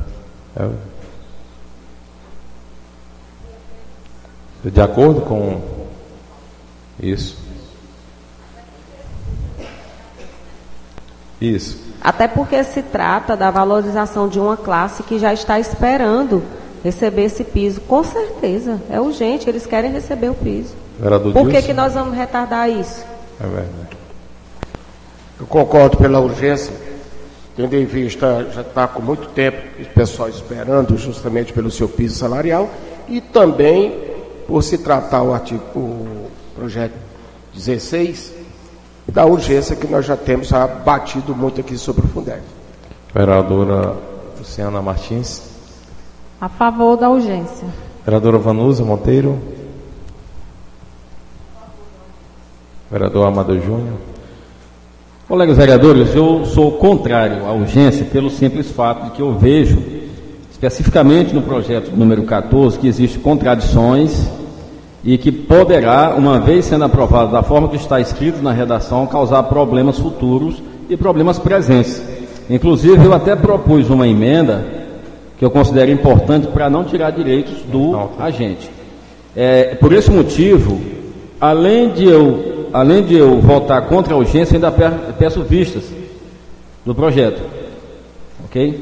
de acordo com isso? Isso. Até porque se trata da valorização de uma classe que já está esperando receber esse piso. Com certeza, é urgente, eles querem receber o piso. Vereador Por que Dilson? que nós vamos retardar isso? É verdade. Eu concordo pela urgência, tendo em vista, já está com muito tempo o pessoal esperando justamente pelo seu piso salarial e também por se tratar o projeto 16 da urgência que nós já temos batido muito aqui sobre o Fundeb. Vereadora Luciana Martins. A favor da urgência. Vereadora Vanusa Monteiro. Vereador Amadeu Júnior. Colegas vereadores, eu sou contrário à urgência pelo simples fato de que eu vejo, especificamente no projeto número 14, que existem contradições e que poderá, uma vez sendo aprovado da forma que está escrito na redação, causar problemas futuros e problemas presentes. Inclusive, eu até propus uma emenda que eu considero importante para não tirar direitos do agente. Por esse motivo, além de eu votar contra a urgência, ainda peço vistas do projeto. Ok?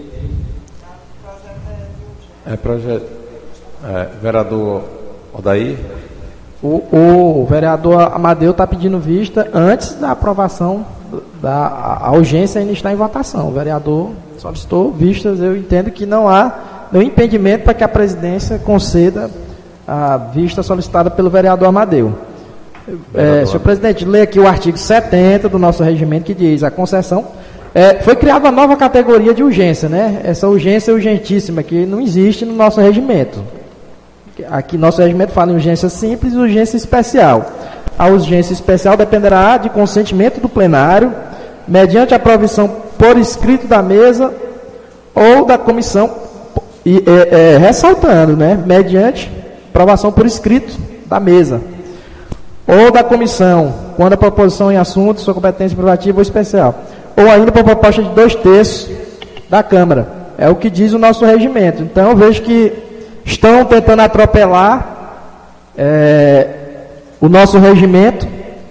Vereador Odair. O vereador Amadeu está pedindo vista antes da aprovação a urgência, ainda está em votação. O vereador solicitou vistas. Eu entendo que não há nenhum impedimento para que a presidência conceda a vista solicitada pelo vereador Amadeu. Senhor presidente, lê aqui o artigo 70 do nosso regimento, que diz: a concessão. Foi criada uma nova categoria de urgência, né? Essa urgência urgentíssima, que não existe no nosso regimento. Aqui, nosso regimento fala em urgência simples e urgência especial. A urgência especial dependerá de consentimento do plenário, mediante a aprovação por escrito da mesa ou da comissão, ressaltando, né? Mediante aprovação por escrito da mesa ou da comissão, quando a proposição em assunto, sua competência privativa ou especial, ou ainda por proposta de 2/3 da Câmara. É o que diz o nosso regimento. Então, eu vejo que estão tentando atropelar o nosso regimento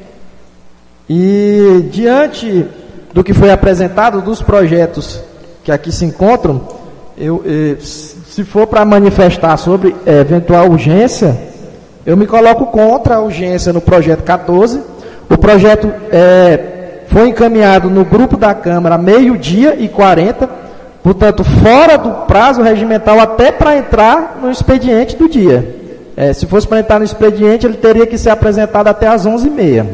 e, diante do que foi apresentado, dos projetos que aqui se encontram, se for para manifestar sobre eventual urgência, eu me coloco contra a urgência no projeto 14. O projeto foi encaminhado no grupo da Câmara 12h40, portanto, fora do prazo regimental até para entrar no expediente do dia. Se fosse para entrar no expediente, ele teria que ser apresentado até às 11h30.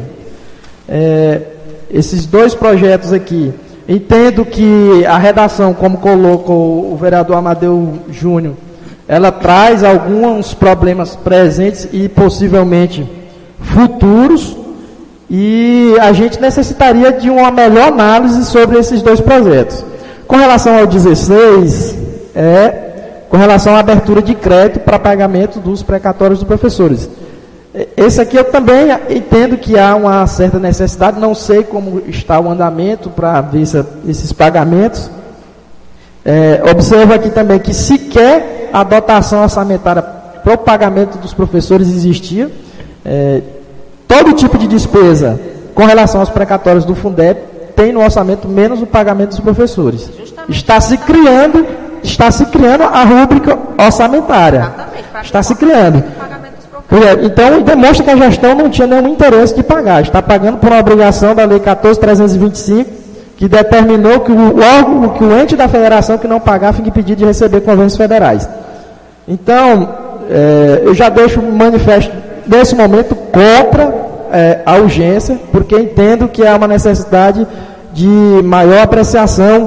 Esses dois projetos aqui, entendo que a redação, como colocou o vereador Amadeu Júnior, ela traz alguns problemas presentes e possivelmente futuros, e a gente necessitaria de uma melhor análise sobre esses dois projetos. Com relação ao 16, com relação à abertura de crédito para pagamento dos precatórios dos professores. Esse aqui eu também entendo que há uma certa necessidade, não sei como está o andamento para ver esses pagamentos. Observo aqui também que sequer a dotação orçamentária para o pagamento dos professores existia. Todo tipo de despesa com relação aos precatórios do Fundeb tem no orçamento menos o pagamento dos professores. Está se criando a rúbrica orçamentária. Está se criando. Então, demonstra que a gestão não tinha nenhum interesse de pagar. Está pagando por uma obrigação da Lei 14.325, que determinou que o órgão, que o ente da federação que não pagar fique impedido de receber convênios federais. Então, eu já deixo manifesto nesse momento contra a urgência, porque entendo que há uma necessidade de maior apreciação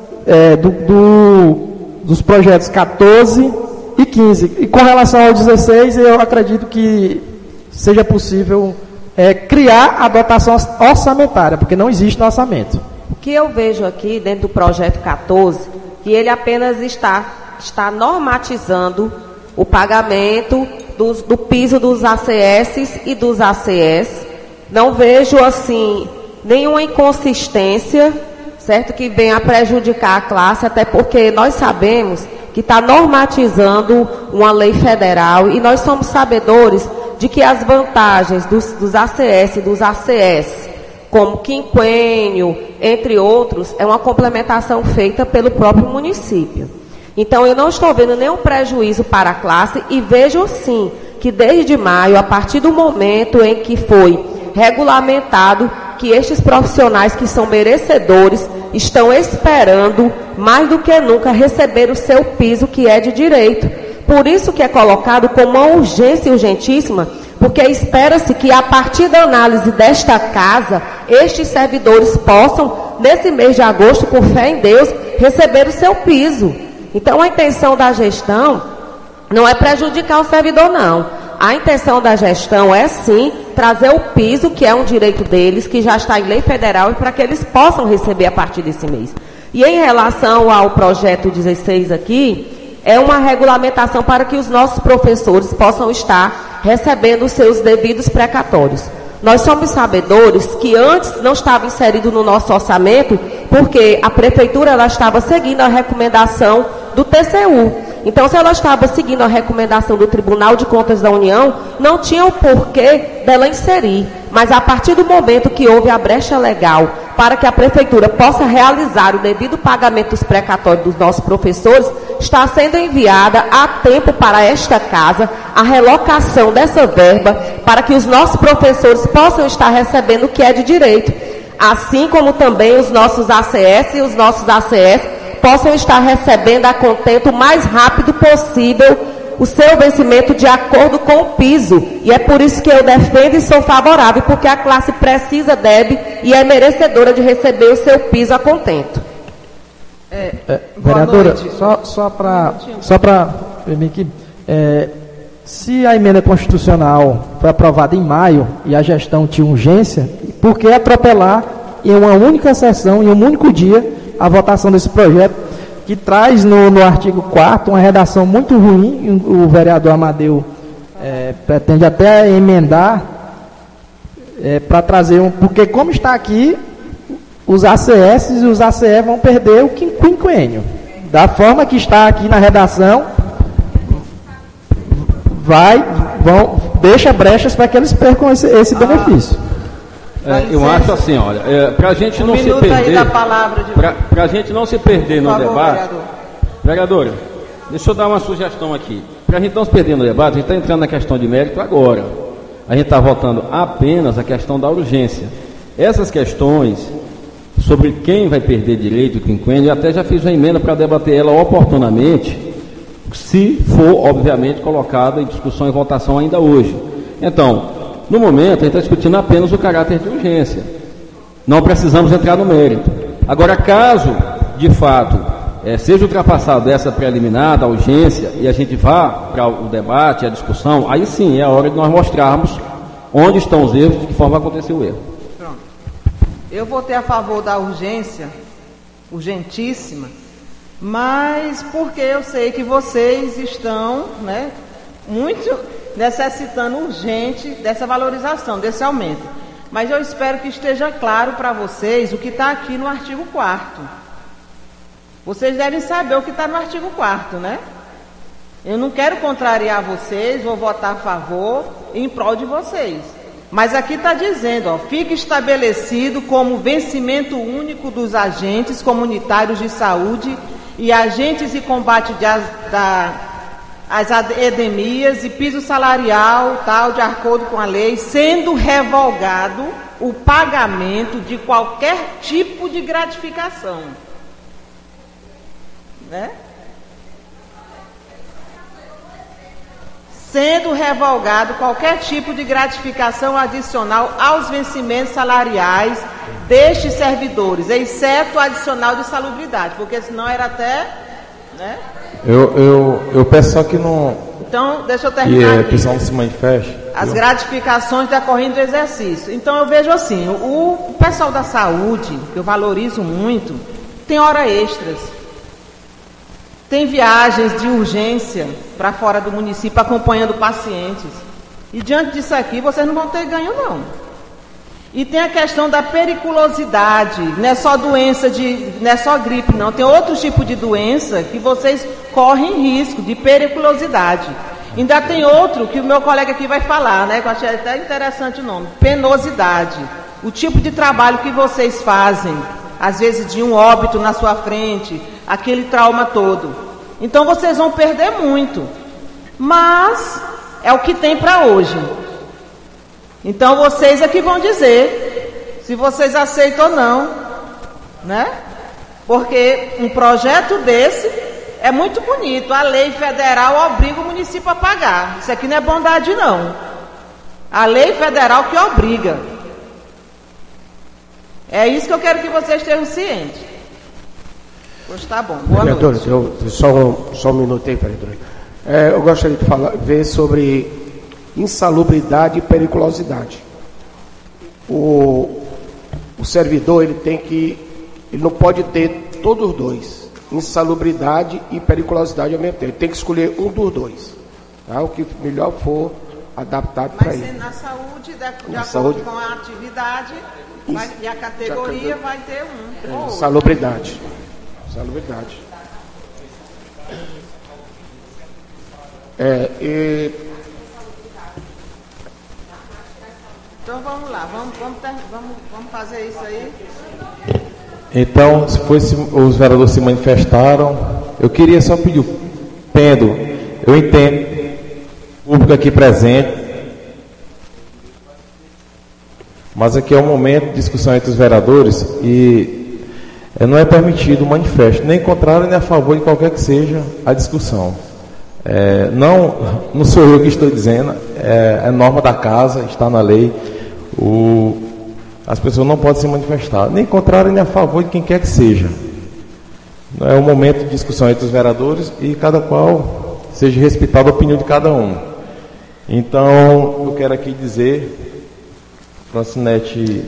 dos projetos 14 e 15. E com relação ao 16, eu acredito que seja possível criar a dotação orçamentária, porque não existe no orçamento. O que eu vejo aqui dentro do projeto 14, que ele apenas está normatizando o pagamento do piso dos ACS e dos ACS. Não vejo, assim, nenhuma inconsistência, certo, que venha a prejudicar a classe, até porque nós sabemos que está normatizando uma lei federal e nós somos sabedores de que as vantagens dos ACS e dos ACS como quinquênio, entre outros, é uma complementação feita pelo próprio município. Então, eu não estou vendo nenhum prejuízo para a classe e vejo, sim, que desde maio, a partir do momento em que foi regulamentado, que estes profissionais que são merecedores estão esperando, mais do que nunca, receber o seu piso, que é de direito. Por isso que é colocado como uma urgência urgentíssima, porque espera-se que, a partir da análise desta casa, estes servidores possam, nesse mês de agosto, com fé em Deus, receber o seu piso. Então, a intenção da gestão não é prejudicar o servidor, não. A intenção da gestão é, sim, trazer o piso, que é um direito deles, que já está em lei federal, e para que eles possam receber a partir desse mês. E em relação ao projeto 16 aqui, é uma regulamentação para que os nossos professores possam estar recebendo os seus devidos precatórios. Nós somos sabedores que antes não estava inserido no nosso orçamento, porque a prefeitura ela estava seguindo a recomendação do TCU. Então, se ela estava seguindo a recomendação do Tribunal de Contas da União, não tinha o porquê dela inserir. Mas a partir do momento que houve a brecha legal para que a prefeitura possa realizar o devido pagamento dos precatórios dos nossos professores, está sendo enviada a tempo para esta casa a relocação dessa verba para que os nossos professores possam estar recebendo o que é de direito. Assim como também os nossos ACS e os nossos ACS possam estar recebendo a contento o mais rápido possível o seu vencimento de acordo com o piso. E é por isso que eu defendo e sou favorável, porque a classe precisa, deve e é merecedora de receber o seu piso a contento. Vereadora, só para se a emenda constitucional foi aprovada em maio e a gestão tinha urgência, por que atropelar em uma única sessão, em um único dia, a votação desse projeto, que traz no artigo 4º uma redação muito ruim? O vereador Amadeu pretende até emendar para trazer porque como está aqui, os ACS e os ACE vão perder o quinquênio. Da forma que está aqui na redação, deixa brechas para que eles percam esse benefício. Eu acho assim, olha, para a gente não se perder, para a gente não se perder no debate, vereadora, deixa eu dar uma sugestão aqui. Para a gente não se perder no debate, a gente está entrando na questão de mérito agora. A gente está votando apenas a questão da urgência. Essas questões sobre quem vai perder direito do quinquênio, eu até já fiz uma emenda para debater ela oportunamente, se for, obviamente, colocada em discussão e votação ainda hoje. Então, no momento, a gente está discutindo apenas o caráter de urgência. Não precisamos entrar no mérito. Agora, caso, de fato, seja ultrapassado essa preliminar da urgência e a gente vá para o debate, a discussão, aí sim é a hora de nós mostrarmos onde estão os erros e de que forma aconteceu o erro. Pronto. Eu votei a favor da urgência, urgentíssima, mas porque eu sei que vocês estão, muito necessitando urgente dessa valorização, desse aumento. Mas eu espero que esteja claro para vocês o que está aqui no artigo 4º. Vocês devem saber o que está no artigo 4º, né? Eu não quero contrariar vocês, vou votar a favor em prol de vocês. Mas aqui está dizendo, fica estabelecido como vencimento único dos agentes comunitários de saúde e agentes de combate as endemias e piso salarial, tal, de acordo com a lei, sendo revogado o pagamento de qualquer tipo de gratificação. Sendo revogado qualquer tipo de gratificação adicional aos vencimentos salariais destes servidores, exceto o adicional de salubridade, porque senão era até... Eu peço só que não... Então, deixa eu terminar aqui. Que não se manifeste. As gratificações decorrendo do exercício. Então, eu vejo assim, o pessoal da saúde, que eu valorizo muito, tem hora extras. Tem viagens de urgência para fora do município, acompanhando pacientes. E diante disso aqui, vocês não vão ter ganho, não. E tem a questão da periculosidade. Não é só não é só gripe, não. Tem outro tipo de doença que vocês correm risco de periculosidade. Ainda tem outro que o meu colega aqui vai falar, que eu achei até interessante o nome. Penosidade. o tipo de trabalho que vocês fazem, às vezes de um óbito na sua frente, aquele trauma todo. Então vocês vão perder muito, mas é o que tem para hoje. Então vocês é que vão dizer se vocês aceitam ou não, né? Porque um projeto desse é muito bonito. A lei federal obriga o município a pagar. Isso aqui não é bondade, não. A lei federal que obriga. É isso que eu quero que vocês tenham ciente. Pois tá bom. Boa Vereadora, noite. só um minuto aí, vereadora. Eu gostaria de ver sobre insalubridade e periculosidade. O servidor, ele não pode ter todos os dois, insalubridade e periculosidade ao mesmo tempo. Ele tem que escolher um dos dois, tá? O que melhor for adaptado para ele. Mas na saúde, de acordo com a atividade e a categoria, vai ter um. Insalubridade. Então vamos lá, vamos fazer isso aí. Então, os vereadores se manifestaram, eu queria só pedir, Pendo, eu entendo, o público aqui presente, mas aqui é um momento de discussão entre os vereadores e não é permitido o manifesto, nem contrário nem a favor de qualquer que seja a discussão. Não sou eu que estou dizendo, é norma da casa, está na lei. As pessoas não podem se manifestar, nem contrário nem a favor de quem quer que seja. É um momento de discussão entre os vereadores e cada qual seja respeitada a opinião de cada um. Então, eu quero aqui dizer, Francinete,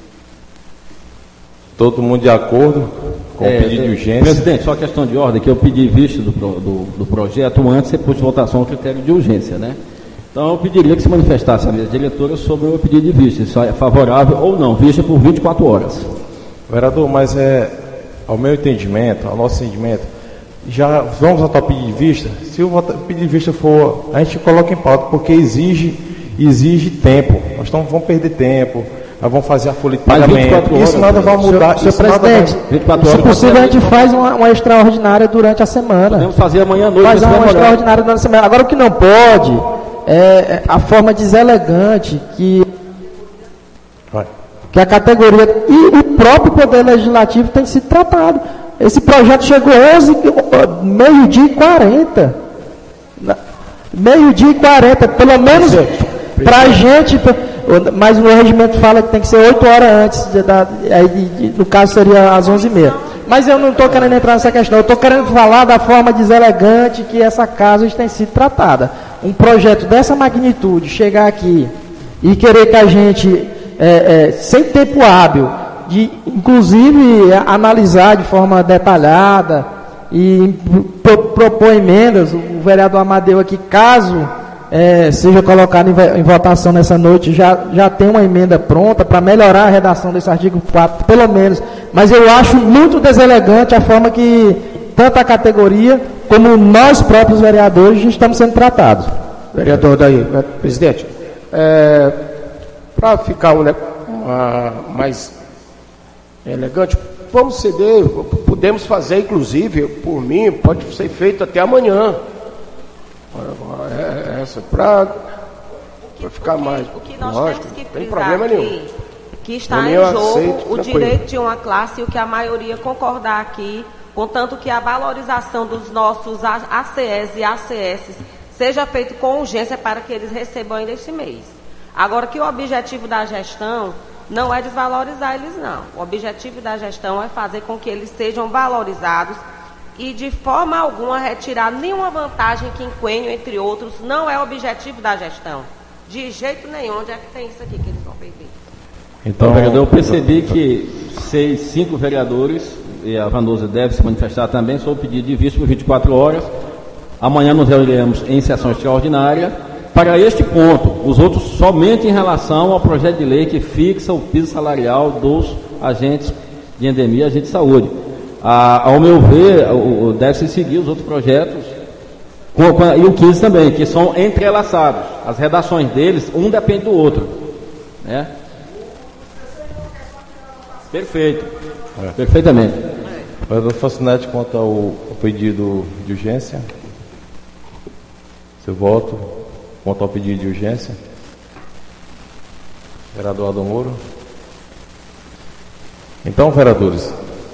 todo mundo de acordo com o pedido de urgência? Presidente, só questão de ordem, que eu pedi vista do projeto antes, depois de votação, o critério de urgência, né? Então, eu pediria que se manifestasse a mesa diretora sobre o pedido de vista, se é favorável ou não, vista por 24 horas. Vereador, mas ao meu entendimento, ao nosso entendimento, já vamos votar o pedido de vista? Se o pedido de vista for, a gente coloca em pauta, porque exige tempo. Nós vamos perder tempo, nós vamos fazer a folha de pagamento. Isso nada vai mudar. Senhor presidente, se possível a gente faz uma extraordinária durante a semana. Podemos fazer amanhã à noite. Faz uma extraordinária durante a semana. Agora, o que não pode a forma deselegante que a categoria e o próprio Poder Legislativo tem sido tratado. Esse projeto chegou meio-dia e 40. Meio-dia e 40, pelo menos para a gente, mas o regimento fala que tem que ser 8 horas antes, no caso seria às 11h30. Mas eu não estou querendo entrar nessa questão, eu estou querendo falar da forma deselegante que essa casa tem sido tratada. Um projeto dessa magnitude, chegar aqui e querer que a gente, sem tempo hábil, de inclusive analisar de forma detalhada e propor emendas, o vereador Amadeu aqui, caso seja colocado em votação nessa noite, já tem uma emenda pronta para melhorar a redação desse artigo 4, pelo menos. Mas eu acho muito deselegante a forma que tanto a categoria como nós próprios vereadores estamos sendo tratados. Vereador daí, presidente, para ficar mais elegante, vamos ceder, podemos fazer, inclusive, por mim, pode ser feito até amanhã. Para ficar mais. O que nós lógico, temos que não tem frisar problema aqui, nenhum. que está em jogo o direito de uma classe e o que a maioria concordar aqui, contanto que a valorização dos nossos ACEs e ACS seja feito com urgência para que eles recebam ainda este mês. Agora, que o objetivo da gestão não é desvalorizar eles, não. O objetivo da gestão é fazer com que eles sejam valorizados e de forma alguma retirar nenhuma vantagem, quinquênio, entre outros, não é o objetivo da gestão. De jeito nenhum. Onde é que tem isso aqui que eles vão perder? Então, vereador, eu percebi que 5 vereadores, e a Vanusa deve se manifestar também, sobre o pedido de vista por 24 horas. Amanhã nos reuniremos em sessão extraordinária para este ponto. Os outros somente em relação ao projeto de lei que fixa o piso salarial dos agentes de endemia e agentes de saúde. Ao meu ver, deve-se seguir os outros projetos, e o 15 também, que são entrelaçados. As redações deles, um depende do outro, né? Perfeito. Perfeitamente. Vereador Facinete, quanto ao pedido de urgência. Seu voto quanto ao pedido de urgência. Vereador Aldo Moro. Então, vereadores,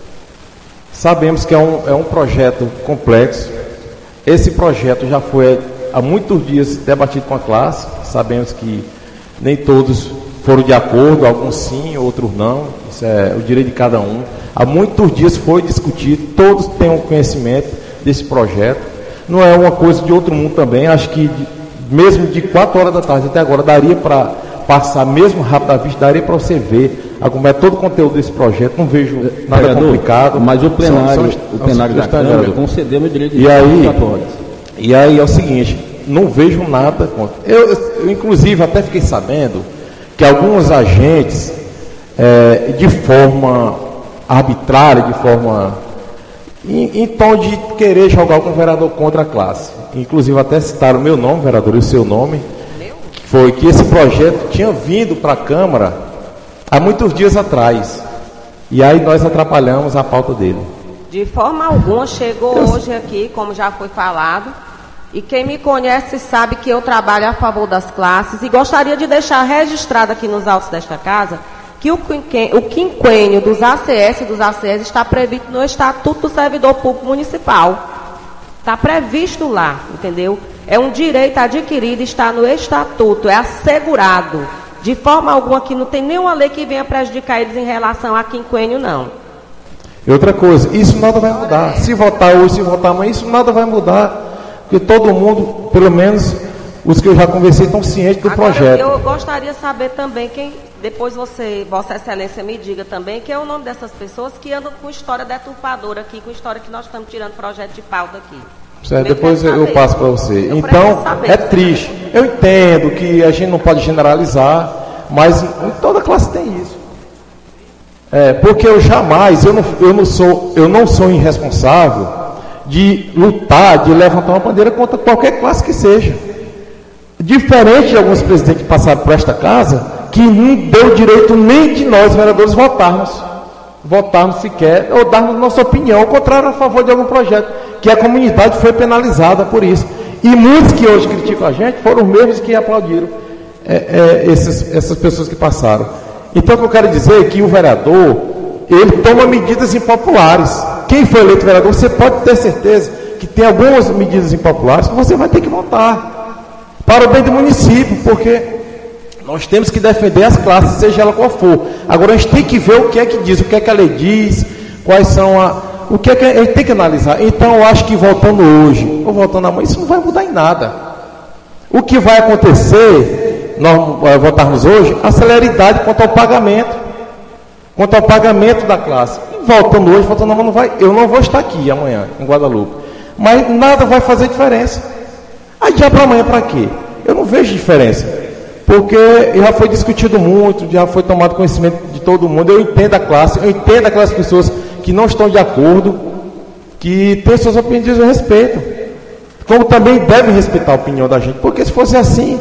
sabemos que é um projeto complexo. Esse projeto já foi há muitos dias debatido com a classe. Sabemos que nem todos foram de acordo, alguns sim, outros não. Isso é o direito de cada um. Há muitos dias foi discutido, todos têm um conhecimento desse projeto. Não é uma coisa de outro mundo também. Acho que mesmo de 4 horas da tarde até agora daria para passar, mesmo rápido da vista, daria para você ver como é todo o conteúdo desse projeto. Não vejo nada vereador, complicado. Mas o plenário da Câmara concedeu o direito de 4 horas. E aí é o seguinte, não vejo nada contra. Eu inclusive até fiquei sabendo que alguns agentes de forma arbitrária, de forma em tom de querer jogar algum vereador contra a classe, inclusive até citaram o meu nome, vereador, e o seu nome, foi que esse projeto tinha vindo para a Câmara há muitos dias atrás, e aí nós atrapalhamos a pauta dele. De forma alguma, chegou hoje aqui, como já foi falado, e quem me conhece sabe que eu trabalho a favor das classes, e gostaria de deixar registrado aqui nos autos desta casa que o quinquênio dos ACS e dos ACS está previsto no Estatuto do Servidor Público Municipal. Está previsto lá, entendeu? É um direito adquirido, está no Estatuto, é assegurado. De forma alguma que não tem nenhuma lei que venha prejudicar eles em relação a quinquênio, não. E outra coisa, isso nada vai mudar. Se votar hoje, se votar amanhã, isso nada vai mudar. Porque todo mundo, pelo menos os que eu já conversei, estão cientes do projeto. Eu gostaria de saber também depois Vossa Excelência me diga também, que é o nome dessas pessoas que andam com história deturpadora aqui, com história que nós estamos tirando projeto de pauta aqui. Certo, depois eu passo para você. Então, é triste. Eu entendo que a gente não pode generalizar, mas em toda classe tem isso. Porque eu jamais, eu não sou irresponsável de lutar, de levantar uma bandeira contra qualquer classe que seja. Diferente de alguns presidentes que passaram por esta casa, que não deu direito nem de nós, vereadores, votarmos sequer, ou darmos nossa opinião, ao contrário, a favor de algum projeto, que a comunidade foi penalizada por isso. E muitos que hoje criticam a gente foram os mesmos que aplaudiram essas pessoas que passaram. Então, o que eu quero dizer é que o vereador, ele toma medidas impopulares. Quem foi eleito vereador, você pode ter certeza que tem algumas medidas impopulares que você vai ter que votar para o bem do município, porque nós temos que defender as classes, seja ela qual for. Agora a gente tem que ver o que é que diz, o que é que a lei diz, quais são o que é que a gente tem que analisar. Então eu acho que votando hoje ou votando amanhã, isso não vai mudar em nada. O que vai acontecer, nós votarmos hoje, a celeridade quanto ao pagamento da classe. E votando hoje, votando amanhã, eu não vou estar aqui amanhã, em Guadalupe. Mas nada vai fazer diferença. Aí já para amanhã para quê? Eu não vejo diferença. Porque já foi discutido muito, já foi tomado conhecimento de todo mundo. Eu entendo a classe, eu entendo aquelas pessoas que não estão de acordo, que têm suas opiniões, eu respeito. Como também devem respeitar a opinião da gente, porque se fosse assim,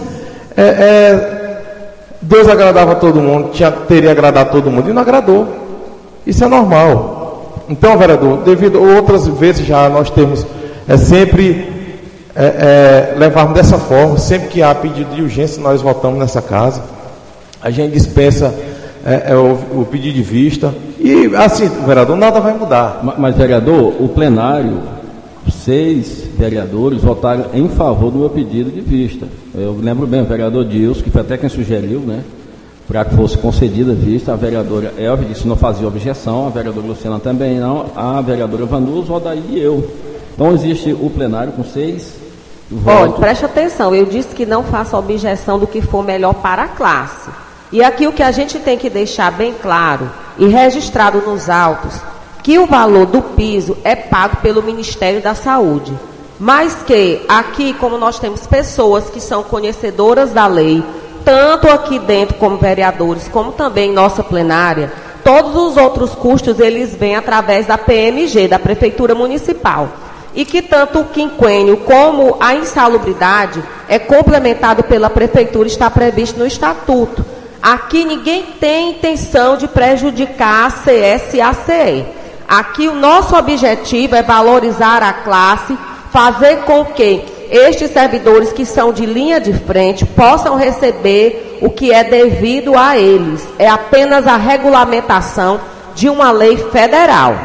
Deus agradava a todo mundo, teria agradado a todo mundo, e não agradou. Isso é normal. Então, vereador, devido a outras vezes já nós temos sempre levarmos dessa forma, sempre que há pedido de urgência, nós votamos nessa casa, a gente dispensa o pedido de vista, e assim, vereador, nada vai mudar. Mas, vereador, o plenário, 6 vereadores votaram em favor do meu pedido de vista. Eu lembro bem, o vereador Dilson, que foi até quem sugeriu, né, para que fosse concedida a vista, a vereadora Elvia disse que não fazia objeção, a vereadora Luciana também não, a vereadora Vanusa, o Odair e eu. Então existe o plenário com 6 votos. Olha, preste atenção, eu disse que não faço objeção do que for melhor para a classe. E aqui o que a gente tem que deixar bem claro e registrado nos autos, que o valor do piso é pago pelo Ministério da Saúde. Mas que aqui, como nós temos pessoas que são conhecedoras da lei, tanto aqui dentro como vereadores, como também em nossa plenária, todos os outros custos eles vêm através da PMG, da Prefeitura Municipal. E que tanto o quinquênio como a insalubridade é complementado pela Prefeitura, está previsto no Estatuto. Aqui ninguém tem intenção de prejudicar a ACS e a ACE. Aqui o nosso objetivo é valorizar a classe, fazer com que estes servidores que são de linha de frente possam receber o que é devido a eles. É apenas a regulamentação de uma lei federal.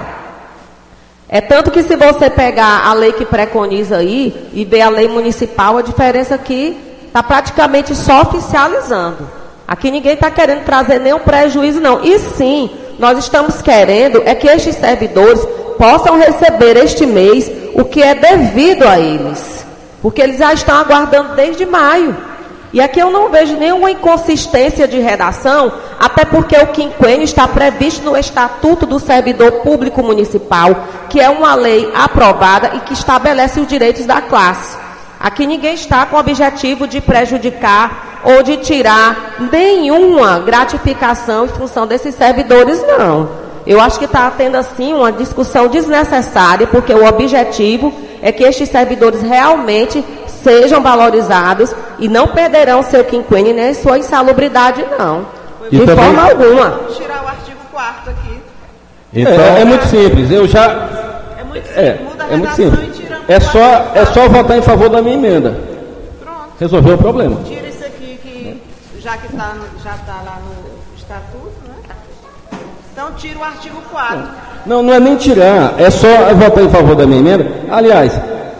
É tanto que se você pegar a lei que preconiza aí e ver a lei municipal, a diferença aqui está praticamente só oficializando. Aqui ninguém está querendo trazer nenhum prejuízo, não. E sim, nós estamos querendo é que estes servidores possam receber este mês o que é devido a eles. Porque eles já estão aguardando desde maio. E aqui eu não vejo nenhuma inconsistência de redação, até porque o quinquênio está previsto no Estatuto do Servidor Público Municipal, que é uma lei aprovada e que estabelece os direitos da classe. Aqui ninguém está com o objetivo de prejudicar ou de tirar nenhuma gratificação em função desses servidores, não. Eu acho que está tendo, assim, uma discussão desnecessária, porque o objetivo é que estes servidores realmente sejam valorizados e não perderão seu quinquênio nem sua insalubridade, não. De forma alguma. Tirar o artigo 4º aqui. Então, é muito simples. Eu já... É muito simples. Muda a É muito redação simples. e tiramos É só votar em favor da minha emenda. Pronto. Resolveu o problema. Tira isso aqui, que já está lá no Estatuto, né? Então tira o artigo 4º. Não é nem tirar, é só votar em favor da minha emenda. Aliás,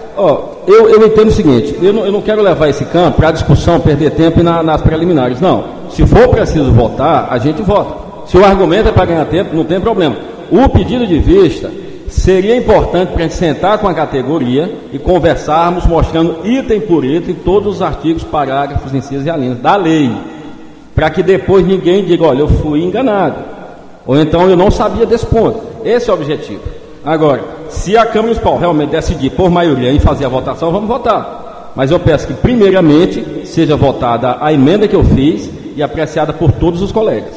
eu entendo o seguinte, eu não quero levar esse campo para a discussão, perder tempo nas preliminares. Não, se for preciso votar, a gente vota. Se o argumento é para ganhar tempo, não tem problema. O pedido de vista seria importante para a gente sentar com a categoria e conversarmos, mostrando item por item todos os artigos, parágrafos, incisos e alíneas da lei, para que depois ninguém diga, olha, eu fui enganado. Ou então eu não sabia desse ponto. Esse é o objetivo. Agora, se a Câmara Municipal realmente decidir por maioria em fazer a votação, vamos votar. Mas eu peço que, primeiramente, seja votada a emenda que eu fiz e apreciada por todos os colegas.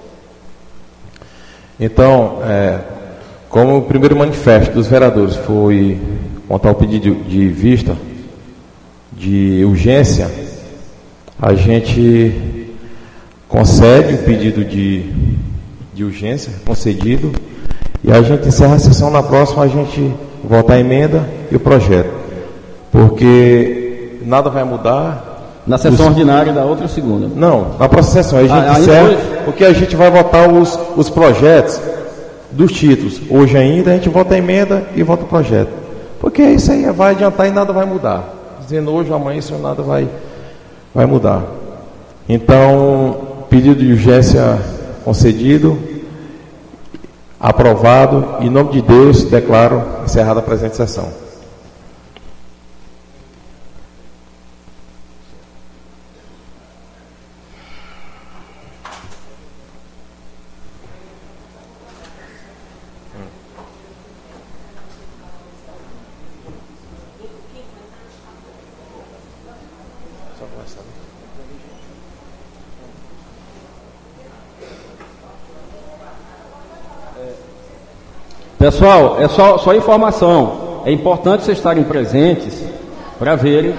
Então, como o primeiro manifesto dos vereadores foi montar o pedido de vista de urgência, a gente concede o pedido de urgência concedido e a gente encerra a sessão. Na próxima a gente vota a emenda e o projeto, porque nada vai mudar. Na sessão ordinária da outra segunda. Não, na próxima sessão a gente encerra, porque a gente vai votar os projetos dos títulos. Hoje ainda a gente vota a emenda e vota o projeto, porque isso aí vai adiantar e nada vai mudar. Dizendo hoje ou amanhã isso nada vai mudar. Então, pedido de urgência concedido, aprovado, em nome de Deus, declaro encerrada a presente sessão. Pessoal, é só informação. É importante vocês estarem presentes para verem.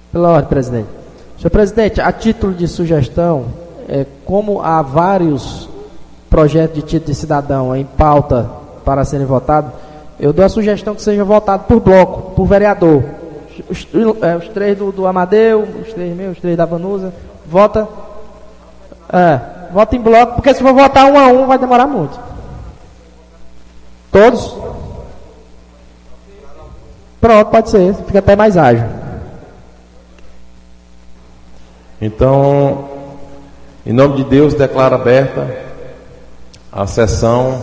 Pela ordem, presidente. Senhor presidente, a título de sugestão, como há vários projetos de título de cidadão em pauta para serem votados, eu dou a sugestão que seja votado por bloco, por vereador. Os três do Amadeu, os três meus, os três da Vanusa, vota em bloco, porque se for votar um a um vai demorar muito. Todos? Pronto, pode ser, fica até mais ágil. Então, em nome de Deus, declaro aberta a sessão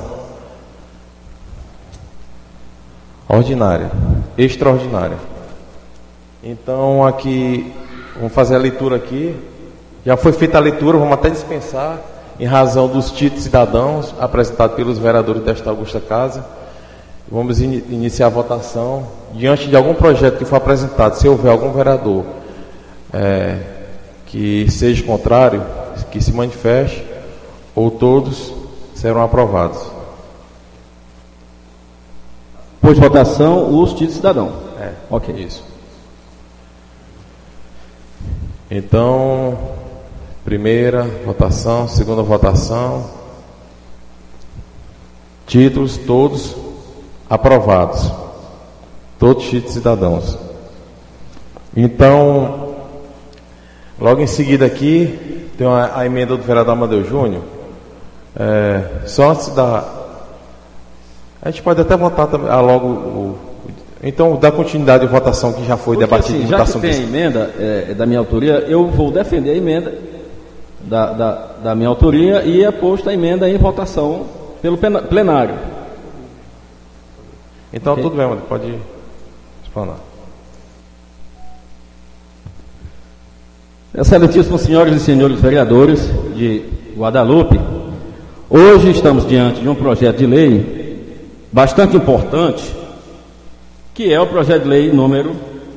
ordinária, extraordinária. Então, aqui, vamos fazer a leitura aqui. Já foi feita a leitura, vamos até dispensar, em razão dos títulos cidadãos apresentados pelos vereadores desta augusta casa. Vamos iniciar a votação. Diante de algum projeto que for apresentado, se houver algum vereador que seja contrário, que se manifeste, ou todos serão aprovados. Pôs votação os títulos cidadãos. Ok. Isso. Então, primeira votação, segunda votação, títulos todos aprovados, todos títulos cidadãos. Então, logo em seguida aqui, tem a emenda do vereador Amadeu Júnior. Só antes a gente pode até votar logo então, da continuidade de votação que já foi debatida. Assim, já que tem a emenda da minha autoria, eu vou defender a emenda da minha autoria e é posta a emenda em votação pelo plenário. Então, okay. Tudo bem, mano, pode explanar. Excelentíssimos senhores e senhores vereadores de Guadalupe, hoje estamos diante de um projeto de lei bastante importante, que é o projeto de lei número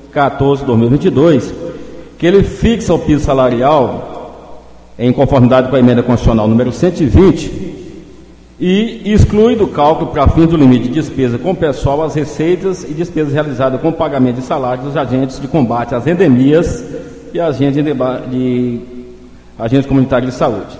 14/2022, que ele fixa o piso salarial em conformidade com a emenda constitucional número 120 e exclui do cálculo para fins do limite de despesa com pessoal as receitas e despesas realizadas com pagamento de salário dos agentes de combate às endemias e agentes comunitários de saúde.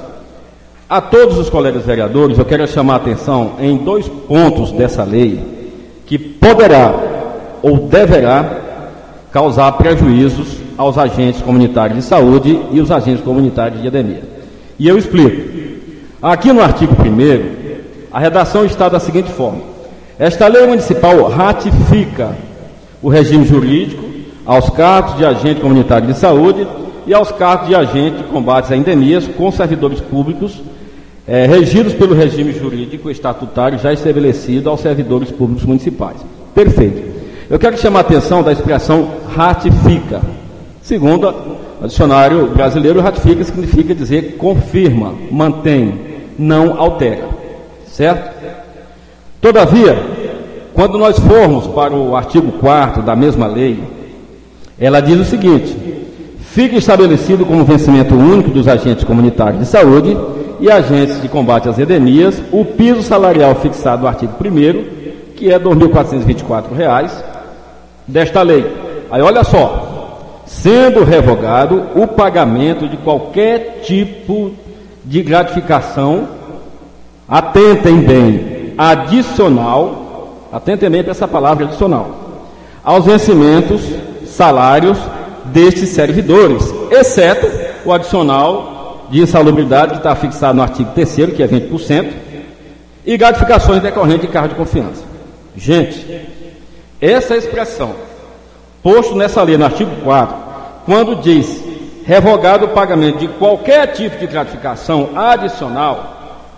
A todos os colegas vereadores, eu quero chamar a atenção em 2 pontos dessa lei que poderá ou deverá causar prejuízos aos agentes comunitários de saúde e os agentes comunitários de endemia. E eu explico. Aqui no artigo 1º, a redação está da seguinte forma: esta lei municipal ratifica o regime jurídico aos cargos de agente comunitário de saúde e aos cargos de agente de combate a endemias com servidores públicos regidos pelo regime jurídico estatutário já estabelecido aos servidores públicos municipais. Perfeito. Eu quero chamar a atenção da expressão ratifica. Segundo o dicionário brasileiro, ratifica significa dizer confirma, mantém, não altera. Certo? Todavia, quando nós formos para o artigo 4º da mesma lei, ela diz o seguinte: fica estabelecido como vencimento único dos agentes comunitários de saúde e agentes de combate às endemias o piso salarial fixado no artigo 1º, que é R$ 2.424 desta lei. Aí olha só: sendo revogado o pagamento de qualquer tipo de gratificação, atentem bem, adicional, atentem bem para essa palavra adicional, aos vencimentos, salários destes servidores, exceto o adicional de insalubridade que está fixado no artigo 3º, que é 20%, e gratificações decorrentes de cargo de confiança. Gente, essa expressão, posto nessa lei no artigo 4º, quando diz revogado o pagamento de qualquer tipo de gratificação adicional,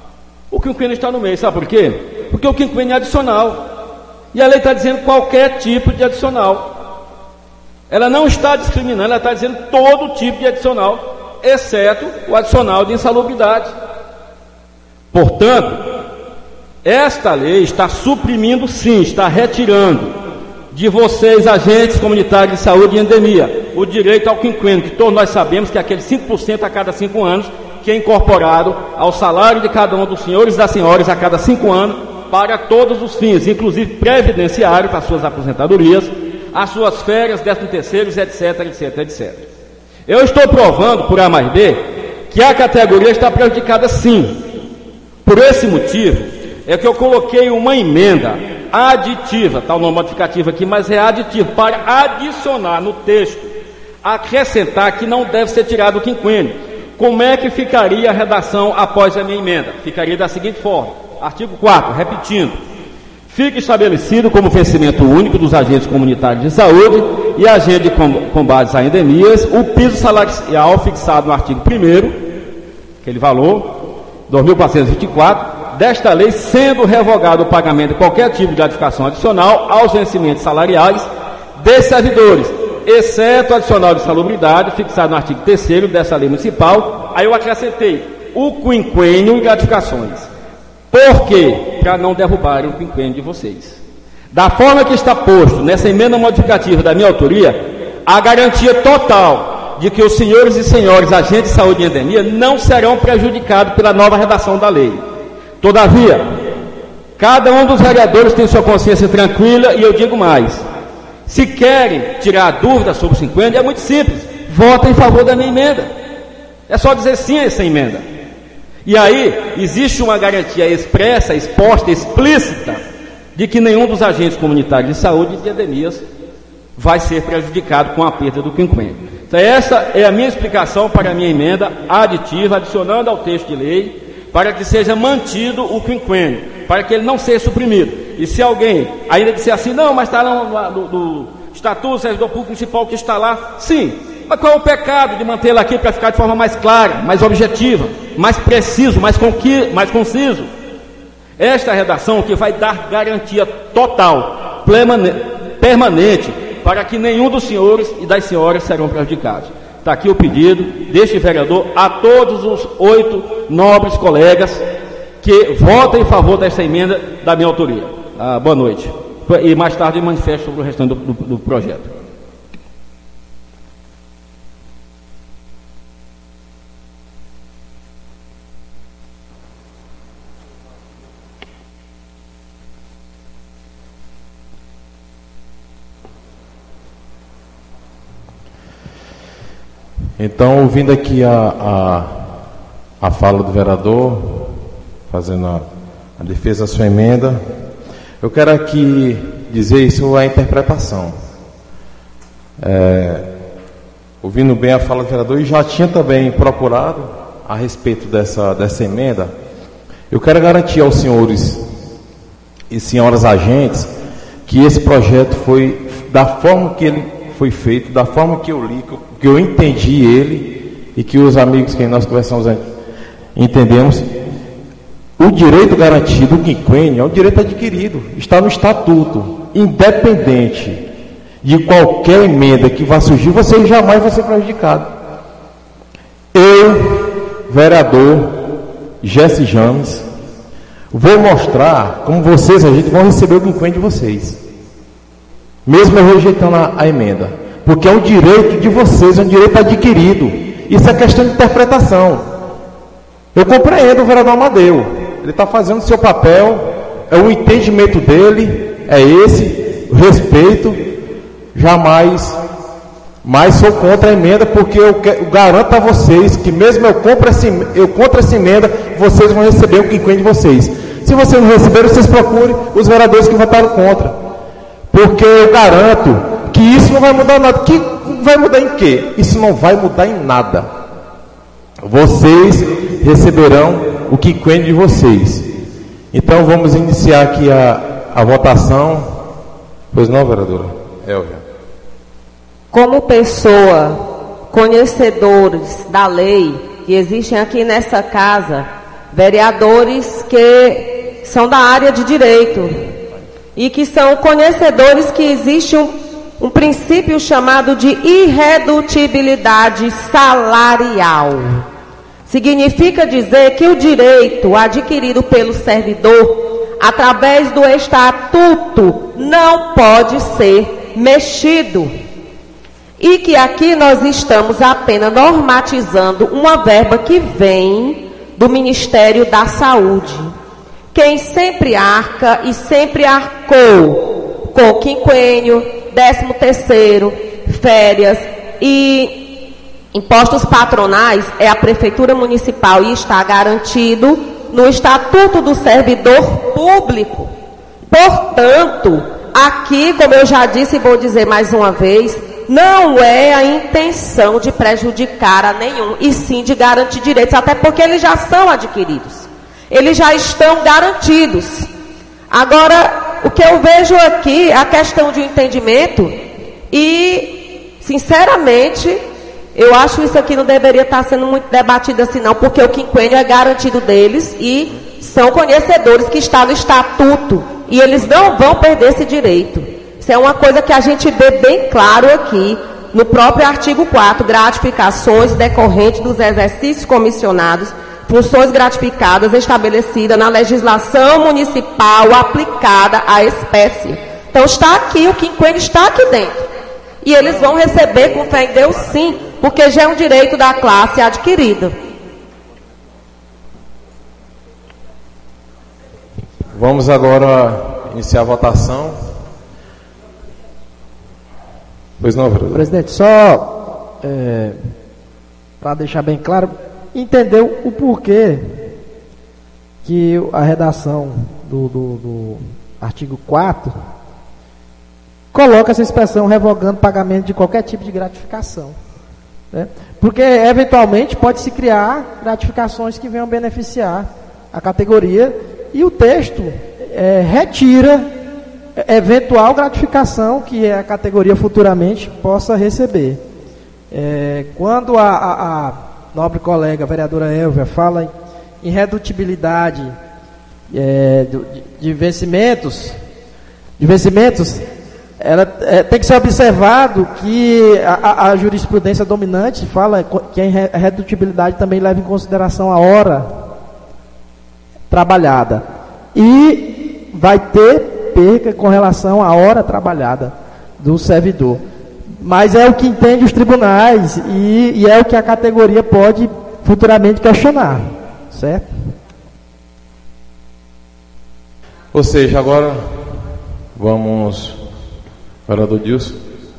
o quinquênio está no meio, sabe por quê? Porque o quinquênio é adicional, e a lei está dizendo qualquer tipo de adicional. Ela não está discriminando, ela está dizendo todo tipo de adicional, exceto o adicional de insalubridade. Portanto, esta lei está suprimindo, sim, está retirando de vocês, agentes comunitários de saúde e endemia, o direito ao quinquênio, que todos nós sabemos que é aquele 5% a cada 5 anos, que é incorporado ao salário de cada um dos senhores e das senhoras a cada 5 anos, para todos os fins, inclusive previdenciário, para suas aposentadorias, as suas férias, 13º, etc, etc, etc. Eu estou provando, por A mais B, que a categoria está prejudicada sim. Por esse motivo, é que eu coloquei uma emenda aditiva, está o nome modificativo aqui, mas é aditivo, para adicionar no texto, acrescentar que não deve ser tirado o quinquênio. Como é que ficaria a redação após a minha emenda? Ficaria da seguinte forma, artigo 4, repetindo: fica estabelecido como vencimento único dos agentes comunitários de saúde e agente de combates a endemias o piso salarial fixado no artigo 1º, aquele valor, 2.424, desta lei, sendo revogado o pagamento de qualquer tipo de gratificação adicional aos vencimentos salariais desses servidores, exceto adicional de salubridade, fixado no artigo 3º dessa lei municipal. Aí eu acrescentei o quinquênio e gratificações. Por quê? Para não derrubarem o quinquênio de vocês. Da forma que está posto nessa emenda modificativa da minha autoria, a garantia total de que os senhores e senhores agentes de saúde e endemia não serão prejudicados pela nova redação da lei. Todavia, cada um dos vereadores tem sua consciência tranquila, e eu digo mais: se querem tirar dúvidas sobre o quinquênio, é muito simples, votem em favor da minha emenda. É só dizer sim a essa emenda. E aí, existe uma garantia expressa, exposta, explícita, de que nenhum dos agentes comunitários de saúde e de endemias vai ser prejudicado com a perda do quinquênio. Então, essa é a minha explicação para a minha emenda aditiva, adicionando ao texto de lei, para que seja mantido o quinquênio, para que ele não seja suprimido. E se alguém ainda disser assim, não, mas está lá no Estatuto do Servidor Público Municipal que está lá, sim, mas qual é o pecado de mantê-la aqui para ficar de forma mais clara, mais objetiva, mais preciso, mais conciso? Esta redação que vai dar garantia total, permanente, para que nenhum dos senhores e das senhoras serão prejudicados. Está aqui o pedido deste vereador a todos os 8 nobres colegas que votem em favor desta emenda da minha autoria. Boa noite. E mais tarde eu manifesto sobre o restante do projeto. Então, ouvindo aqui a fala do vereador, fazendo a defesa da sua emenda, eu quero aqui dizer isso é a interpretação. Ouvindo bem a fala do vereador, e já tinha também procurado a respeito dessa emenda, eu quero garantir aos senhores e senhoras agentes que esse projeto foi da forma que ele foi feito, da forma que eu li, que eu entendi ele, e que os amigos que nós conversamos entendemos. O direito garantido, o quinquênio, é um direito adquirido, está no estatuto, independente de qualquer emenda que vá surgir, você jamais vai ser prejudicado. Eu, vereador Jesse James, vou mostrar como vocês, a gente, vão receber o quinquênio de vocês, mesmo eu rejeitando a emenda, porque é um direito de vocês, é um direito adquirido. Isso é questão de interpretação. Eu compreendo o vereador Amadeu, ele está fazendo o seu papel, é o entendimento dele, é esse, respeito, jamais sou contra a emenda, porque eu garanto a vocês que mesmo eu contra essa emenda, vocês vão receber o quinquênio de vocês. Se vocês não receberem, vocês procurem os vereadores que votaram contra, porque eu garanto que isso não vai mudar nada. Que vai mudar em quê? Isso não vai mudar em nada. Vocês receberão o quinquênio de vocês. Então vamos iniciar aqui a votação. Pois não, vereadora Elvia? Como pessoa, conhecedores da lei, que existem aqui nessa casa, vereadores que são da área de direito e que são conhecedores que existe um princípio chamado de irredutibilidade salarial. Significa dizer que o direito adquirido pelo servidor, através do estatuto, não pode ser mexido. E que aqui nós estamos apenas normatizando uma verba que vem do Ministério da Saúde. Quem sempre arca e sempre arcou com quinquênio, 13º, férias e impostos patronais é a Prefeitura Municipal e está garantido no Estatuto do Servidor Público. Portanto, aqui, como eu já disse e vou dizer mais uma vez, não é a intenção de prejudicar a nenhum, e sim de garantir direitos, até porque eles já são adquiridos. Eles já estão garantidos. Agora, o que eu vejo aqui é a questão de entendimento e, sinceramente, eu acho isso aqui não deveria estar sendo muito debatido assim não, porque o quinquênio é garantido deles e são conhecedores que está no estatuto e eles não vão perder esse direito. Isso é uma coisa que a gente vê bem claro aqui, no próprio artigo 4, gratificações decorrentes dos exercícios comissionados, funções gratificadas estabelecidas na legislação municipal aplicada à espécie. Então está aqui, o quinquênio está aqui dentro. E eles vão receber com fé em Deus sim, porque já é um direito da classe adquirido. Vamos agora iniciar a votação. Pois não, vereador. Presidente, só para deixar bem claro, entendeu o porquê que a redação do artigo 4 coloca essa expressão revogando pagamento de qualquer tipo de gratificação. Né? Porque, eventualmente, pode-se criar gratificações que venham beneficiar a categoria e o texto retira eventual gratificação que a categoria futuramente possa receber. Quando a nobre colega, a vereadora Elvia, fala em redutibilidade de vencimentos, ela tem que ser observado que a jurisprudência dominante fala que a redutibilidade também leva em consideração a hora trabalhada. E vai ter perca com relação à hora trabalhada do servidor. Mas é o que entende os tribunais e é o que a categoria pode futuramente questionar. Certo? Ou seja, agora vamos... Vereador Dilson.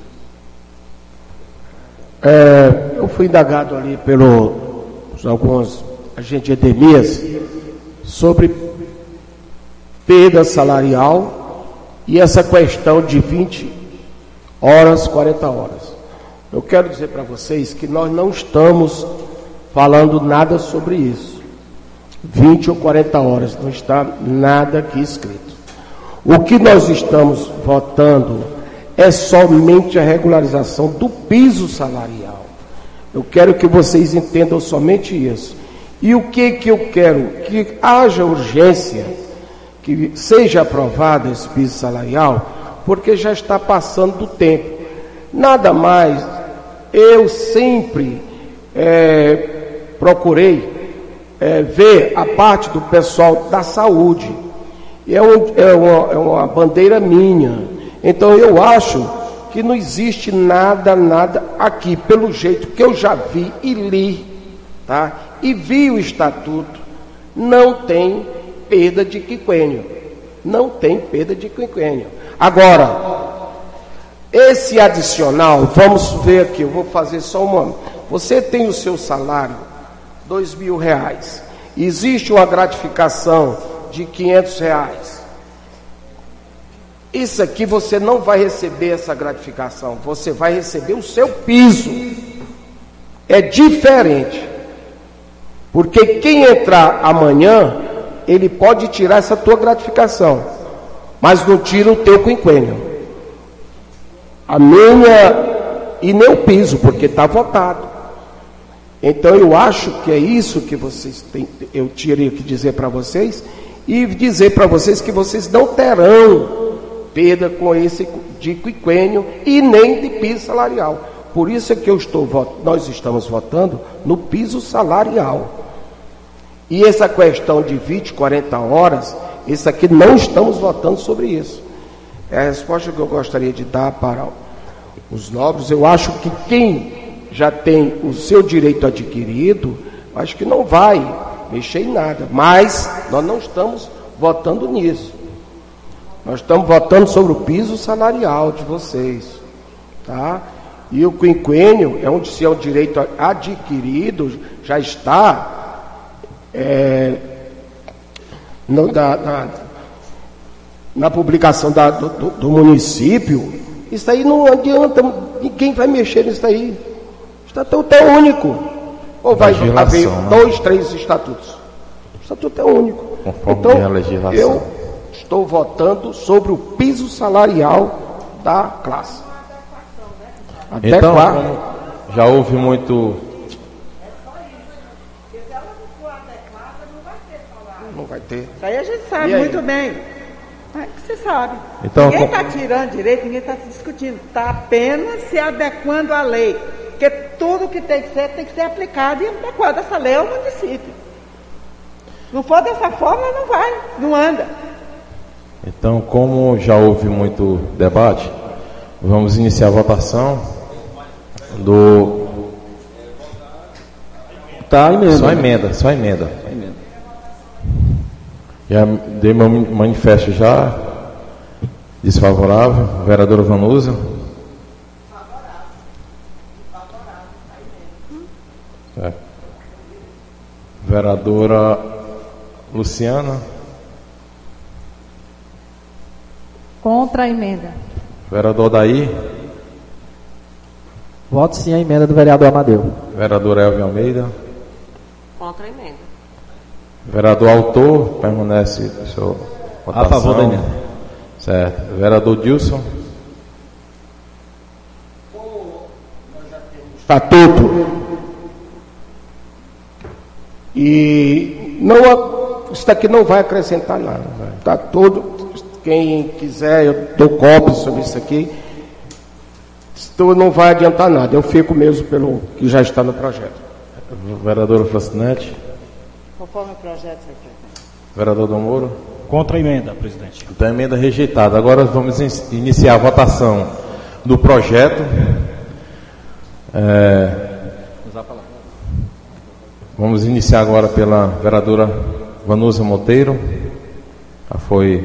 Eu fui indagado ali pelos alguns agentes de Edemias sobre perda salarial e essa questão de 20 horas, 40 horas. Eu quero dizer para vocês que nós não estamos falando nada sobre isso. 20 ou 40 horas, não está nada aqui escrito. O que nós estamos votando é somente a regularização do piso salarial. Eu quero que vocês entendam somente isso. E o que eu quero? Que haja urgência, que seja aprovado esse piso salarial, porque já está passando do tempo. Nada mais, eu sempre procurei ver a parte do pessoal da saúde. É uma bandeira minha. Então eu acho que não existe nada aqui, pelo jeito que eu já vi e li, tá? E vi o estatuto, não tem perda de quinquênio. Não tem perda de quinquênio. Agora, esse adicional, vamos ver aqui, eu vou fazer só uma. Você tem o seu salário, R$2.000. Existe uma gratificação de R$500. Isso aqui você não vai receber essa gratificação, você vai receber o seu piso. É diferente. Porque quem entrar amanhã, ele pode tirar essa tua gratificação, mas não tira o teu quinquênio. A minha e nem o piso, porque está votado. Então eu acho que é isso que vocês têm, eu teria que dizer para vocês, e dizer para vocês que vocês não terão perda com esse de quinquênio e nem de piso salarial. Por isso é que nós estamos votando no piso salarial. E essa questão de 20, 40 horas, isso aqui não estamos votando sobre isso. É a resposta que eu gostaria de dar para os nobres. Eu acho que quem já tem o seu direito adquirido, acho que não vai mexer em nada. Mas nós não estamos votando nisso. Nós estamos votando sobre o piso salarial de vocês, tá? E o quinquênio é um direito adquirido, já está na publicação do município. Isso aí não adianta, ninguém vai mexer nisso aí. O estatuto é único. Ou vai haver 2, 3 estatutos? O estatuto é único. Conforme a legislação. Eu estou votando sobre o piso salarial da classe. Então, como já houve muito... Não vai ter. Isso aí a gente sabe muito bem. Mas você sabe. Então, ninguém está tirando direito, ninguém está discutindo. Está apenas se adequando à lei. Porque tudo que tem que ser aplicado e adequado a essa lei ao município. Não for dessa forma, não vai, não anda. Então, como já houve muito debate, vamos iniciar a votação do... Tá, emenda. Só emenda. Já dei meu manifesto já, desfavorável. Vereadora Vanusa. Vereadora Luciana. Contra a emenda. Vereador Daí. Voto sim a emenda do vereador Amadeu. Vereador Elvio Almeida. Contra a emenda. Vereador Autor, permanece sua votação. A favor da emenda. Certo. Vereador Dilson. Estatuto. E isso daqui não vai acrescentar nada. Tá todo, quem quiser, eu dou cópia sobre isso aqui. Isso não vai adiantar nada. Eu fico mesmo pelo que já está no projeto. Vereadora Francinete. Conforme o projeto, secretário. Vereador Dom Moura. Contra a emenda, presidente. Então, a emenda rejeitada. Agora vamos iniciar a votação do projeto. Vamos iniciar agora pela vereadora Vanusa Monteiro. Já foi.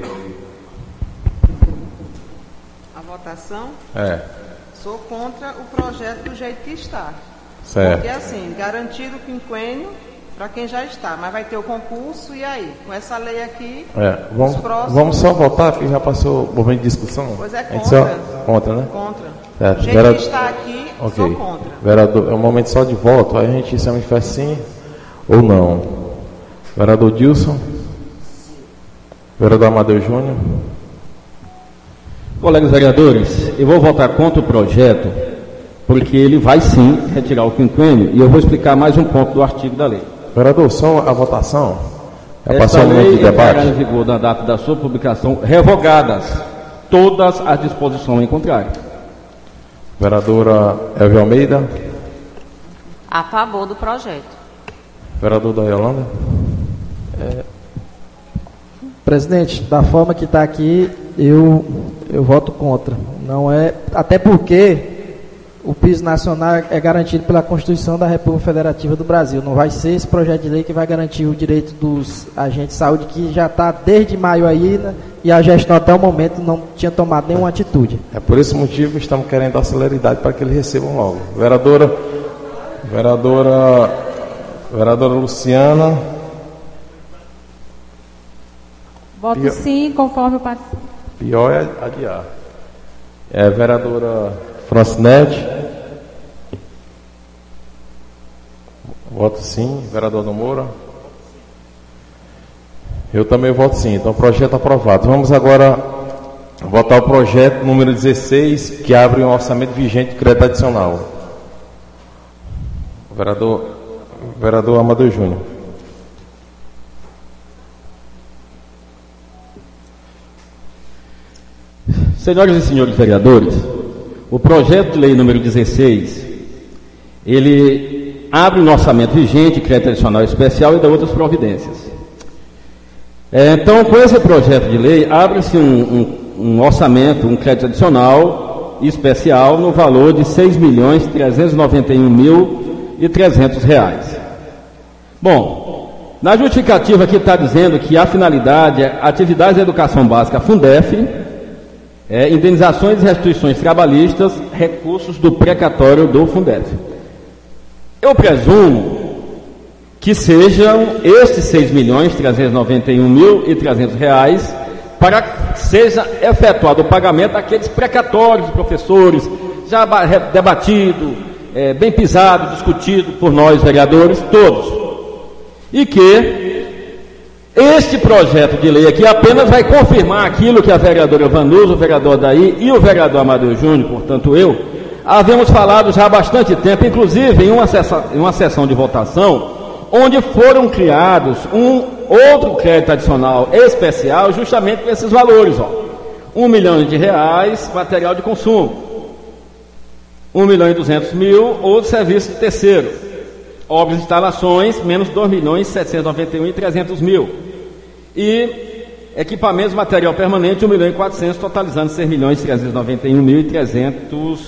A votação? Sou contra o projeto do jeito que está. Certo. Porque assim, garantido o quinquênio para quem já está, mas vai ter o concurso e aí? Com essa lei aqui, os próximos... Vamos só votar, porque já passou o momento de discussão. Pois é, contra, né? Contra. Certo. O jeito que está aqui, sou contra. Vereador, é um momento só de voto, aí a gente se manifesta sim ou não. Vereador Dilson. Vereador Amadeu Júnior. Colegas vereadores, eu vou votar contra o projeto, porque ele vai sim retirar o quinquênio, e eu vou explicar mais um ponto do artigo da lei. Vereador, só a votação. Esta lei entrará em vigor na data da sua publicação, revogadas todas as disposições em contrário. Vereadora Elvio Almeida. A favor do projeto. Vereador da Yolanda. Presidente, da forma que está aqui, eu voto contra. Não é, até porque o piso nacional é garantido pela Constituição da República Federativa do Brasil. Não vai ser esse projeto de lei que vai garantir o direito dos agentes de saúde, que já está desde maio aí, né, e a gestão até o momento não tinha tomado nenhuma atitude. É por esse motivo que estamos querendo dar celeridade para que eles recebam logo. Vereadora Luciana. Voto sim, conforme o participante. Pior é adiar. Vereadora Francinete. Voto sim. Vereador Dom Moura. Eu também voto sim. Então, projeto aprovado. Vamos agora votar o projeto número 16, que abre um orçamento vigente de crédito adicional. Vereador Amadeu Júnior. Senhoras e senhores vereadores, o projeto de lei número 16, ele abre um orçamento vigente, crédito adicional especial e dá outras providências. Então, com esse projeto de lei, abre-se um orçamento, um crédito adicional especial no valor de R$ 6.391.300. Bom, Na justificativa aqui está dizendo que a finalidade é atividades de educação básica Fundef, indenizações e restituições trabalhistas, recursos do precatório do Fundef. Eu presumo que sejam estes R$6.391.300 para que seja efetuado o pagamento daqueles precatórios de professores, já debatido, bem pisado, discutido por nós vereadores todos. E que este projeto de lei aqui apenas vai confirmar aquilo que a vereadora Vanusa, o vereador Daí e o vereador Amadeu Júnior, portanto eu, havíamos falado já há bastante tempo, inclusive em uma sessão de votação, onde foram criados um outro crédito adicional especial justamente com esses valores, R$1 milhão, material de consumo, R$1.200.000 ou de serviço de terceiro, obras e instalações, menos R$2.791.300.000, e equipamentos, material permanente, R$1.400.000, totalizando R$6.391.300.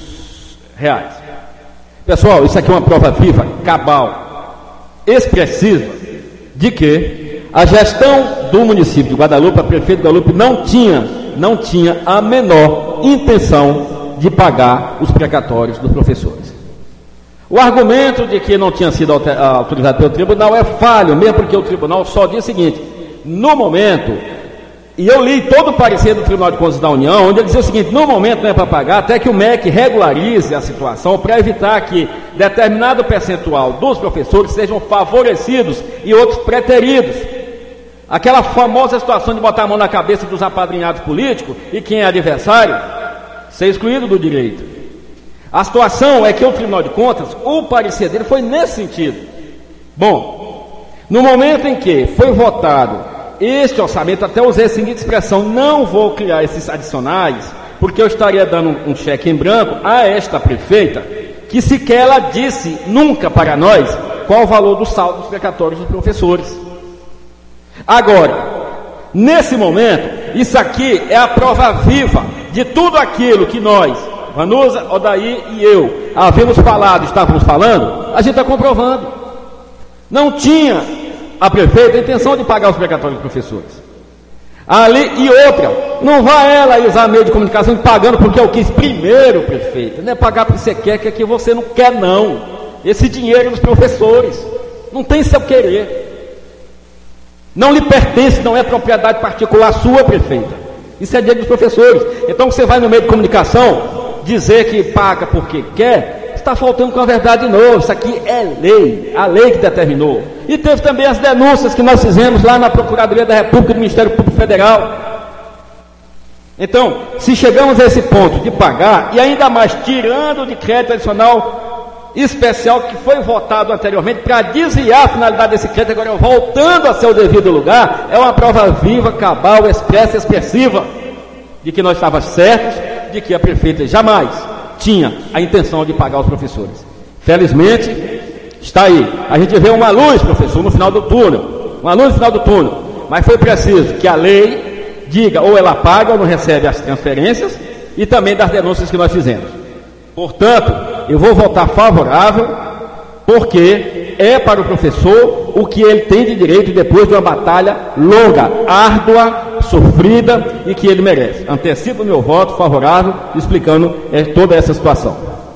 Pessoal, isso aqui é uma prova viva, cabal, expressiva, de que a gestão do município de Guadalupe, a prefeita de Guadalupe, não tinha a menor intenção de pagar os precatórios dos professores. O argumento de que não tinha sido autorizado pelo tribunal é falho, mesmo porque o tribunal só diz o seguinte: no momento, e eu li todo o parecer do Tribunal de Contas da União, onde ele dizia o seguinte: no momento não é para pagar, até que o MEC regularize a situação para evitar que determinado percentual dos professores sejam favorecidos e outros preteridos. Aquela famosa situação de botar a mão na cabeça dos apadrinhados políticos e quem é adversário ser excluído do direito. A situação é que o Tribunal de Contas, o parecer dele foi nesse sentido. Bom, no momento em que foi votado este orçamento, até usei a seguinte expressão: não vou criar esses adicionais, porque eu estaria dando um cheque em branco a esta prefeita, que sequer ela disse nunca para nós qual o valor do saldo dos precatórios dos professores. Agora, nesse momento, isso aqui é a prova viva de tudo aquilo que nós, Vanusa, Odaí e eu, havíamos falado, estávamos falando, a gente está comprovando. Não tinha a prefeita a intenção de pagar os precatórios dos professores. Ali, e outra, não vai ela usar meio de comunicação pagando porque eu quis primeiro, prefeita. Não é pagar porque você quer, que aqui você não quer, não. Esse dinheiro dos professores não tem seu querer. Não lhe pertence, não é propriedade particular sua, prefeita. Isso é dinheiro dos professores. Então você vai no meio de comunicação dizer que paga porque quer, está faltando com a verdade de novo. Isso aqui é lei, a lei que determinou. E teve também as denúncias que nós fizemos lá na Procuradoria da República do Ministério Público Federal. Então, se chegamos a esse ponto de pagar, e ainda mais tirando de crédito adicional especial que foi votado anteriormente para desviar a finalidade desse crédito, agora voltando a seu devido lugar, é uma prova viva, cabal, expressa, expressiva de que nós estávamos certos, de que a prefeita jamais tinha a intenção de pagar os professores. Felizmente, está aí. A gente vê uma luz, professor, no final do túnel. Uma luz no final do túnel. Mas foi preciso que a lei diga ou ela paga ou não recebe as transferências, e também das denúncias que nós fizemos. Portanto, eu vou votar favorável, porque é para o professor o que ele tem de direito depois de uma batalha longa, árdua, sofrida e que ele merece. Antecipo o meu voto favorável, explicando toda essa situação.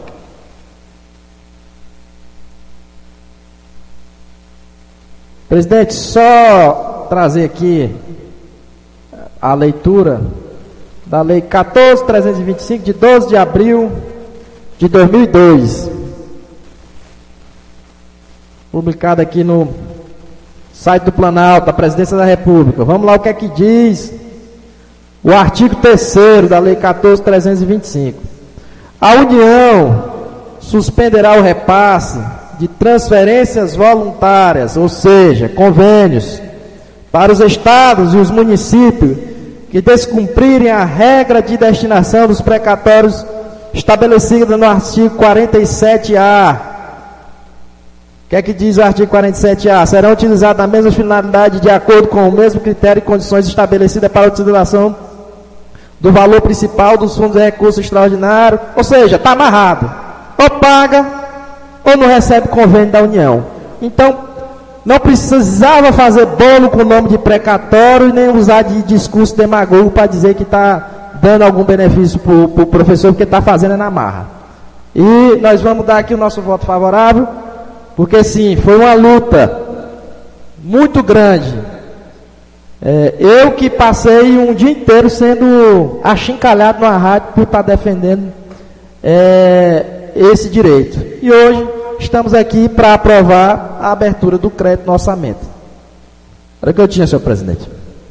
Presidente, só trazer aqui a leitura da Lei 14.325, de 12 de abril de 2002, publicada aqui no site do Planalto, da Presidência da República. Vamos lá, o que é que diz o artigo 3º da Lei 14.325. A União suspenderá o repasse de transferências voluntárias, ou seja, convênios, para os estados e os municípios que descumprirem a regra de destinação dos precatórios estabelecida no artigo 47A. O que é que diz o artigo 47A? Serão utilizados na mesma finalidade, de acordo com o mesmo critério e condições estabelecidas para a utilização do valor principal dos fundos de recurso extraordinário. Ou seja, está amarrado. Ou paga, ou não recebe convênio da União. Então, não precisava fazer bolo com o nome de precatório e nem usar de discurso demagogo para dizer que está dando algum benefício para o professor, porque está fazendo na marra. E nós vamos dar aqui o nosso voto favorável, porque sim, foi uma luta muito grande. Eu que passei um dia inteiro sendo achincalhado numa rádio por estar defendendo esse direito. E hoje estamos aqui para aprovar a abertura do crédito no orçamento. Era o que eu tinha, senhor presidente.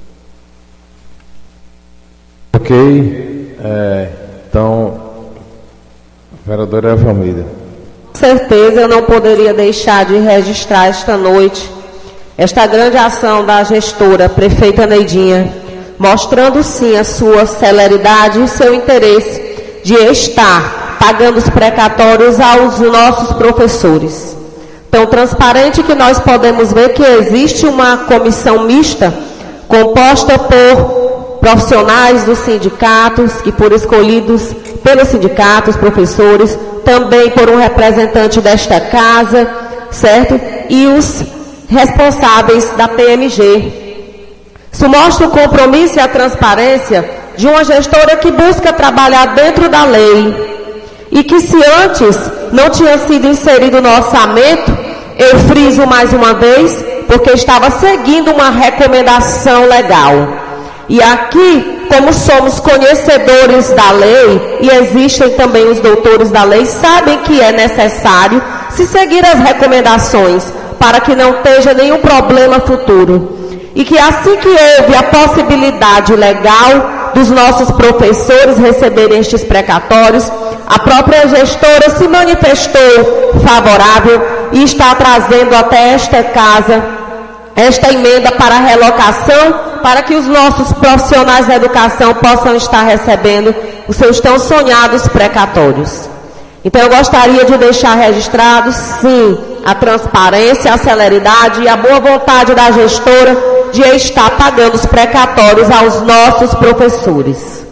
Ok. Então, vereadora Eva Almeida. Com certeza eu não poderia deixar de registrar esta noite esta grande ação da gestora prefeita Neidinha, mostrando sim a sua celeridade e o seu interesse de estar pagando os precatórios aos nossos professores. Tão transparente que nós podemos ver que existe uma comissão mista composta por profissionais dos sindicatos, que foram escolhidos pelos sindicatos, professores, também por um representante desta casa, certo? E os responsáveis da PMG. Isso mostra o compromisso e a transparência de uma gestora que busca trabalhar dentro da lei e que, se antes não tinha sido inserido no orçamento, eu friso mais uma vez, porque estava seguindo uma recomendação legal. E aqui, como somos conhecedores da lei, e existem também os doutores da lei, sabem que é necessário se seguir as recomendações para que não esteja nenhum problema futuro. E que assim que houve a possibilidade legal dos nossos professores receberem estes precatórios, a própria gestora se manifestou favorável e está trazendo até esta casa esta emenda para relocação, para que os nossos profissionais da educação possam estar recebendo os seus tão sonhados precatórios. Então eu gostaria de deixar registrado, sim, a transparência, a celeridade e a boa vontade da gestora de estar pagando os precatórios aos nossos professores.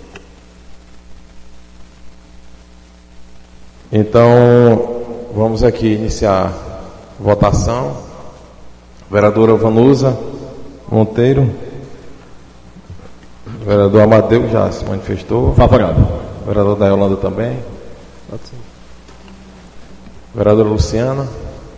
Então, vamos aqui iniciar a votação. Vereadora Vanusa Monteiro. Vereador Amadeu já se manifestou. Favorável. Vereador da Yolanda também. Vereadora Luciana.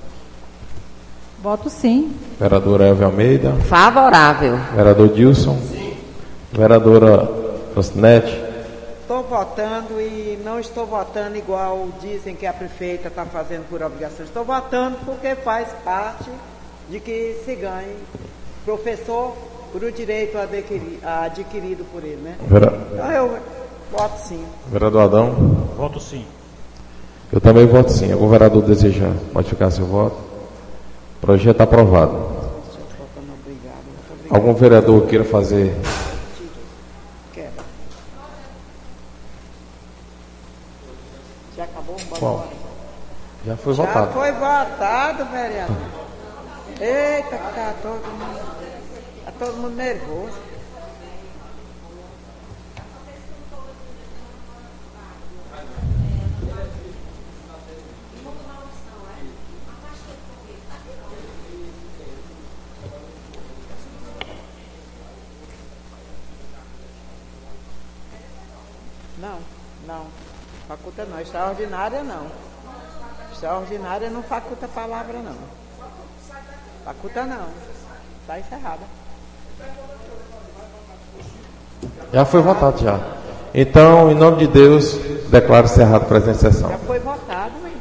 Voto sim. Vereadora Eva Almeida. Favorável. Vereador Dilson. Sim. Vereadora Francinete. Estou votando e não estou votando igual dizem que a prefeita está fazendo por obrigação. Estou votando porque faz parte de que se ganhe professor por o direito adquirido por ele, né? Então eu voto sim. Vereador Adão. Voto sim. Eu também voto sim. Algum vereador deseja modificar seu voto? Projeto aprovado. Algum vereador queira fazer? Já acabou? Qual? Já foi votado. Já foi votado, vereador. Eita, que tá todo mundo nervoso. Não. Faculta não. Extraordinária não. Extraordinária não faculta a palavra não. Faculta não. Está encerrada. Já foi votado já. Então, em nome de Deus, declaro encerrado a presente sessão. Já foi votado, hein?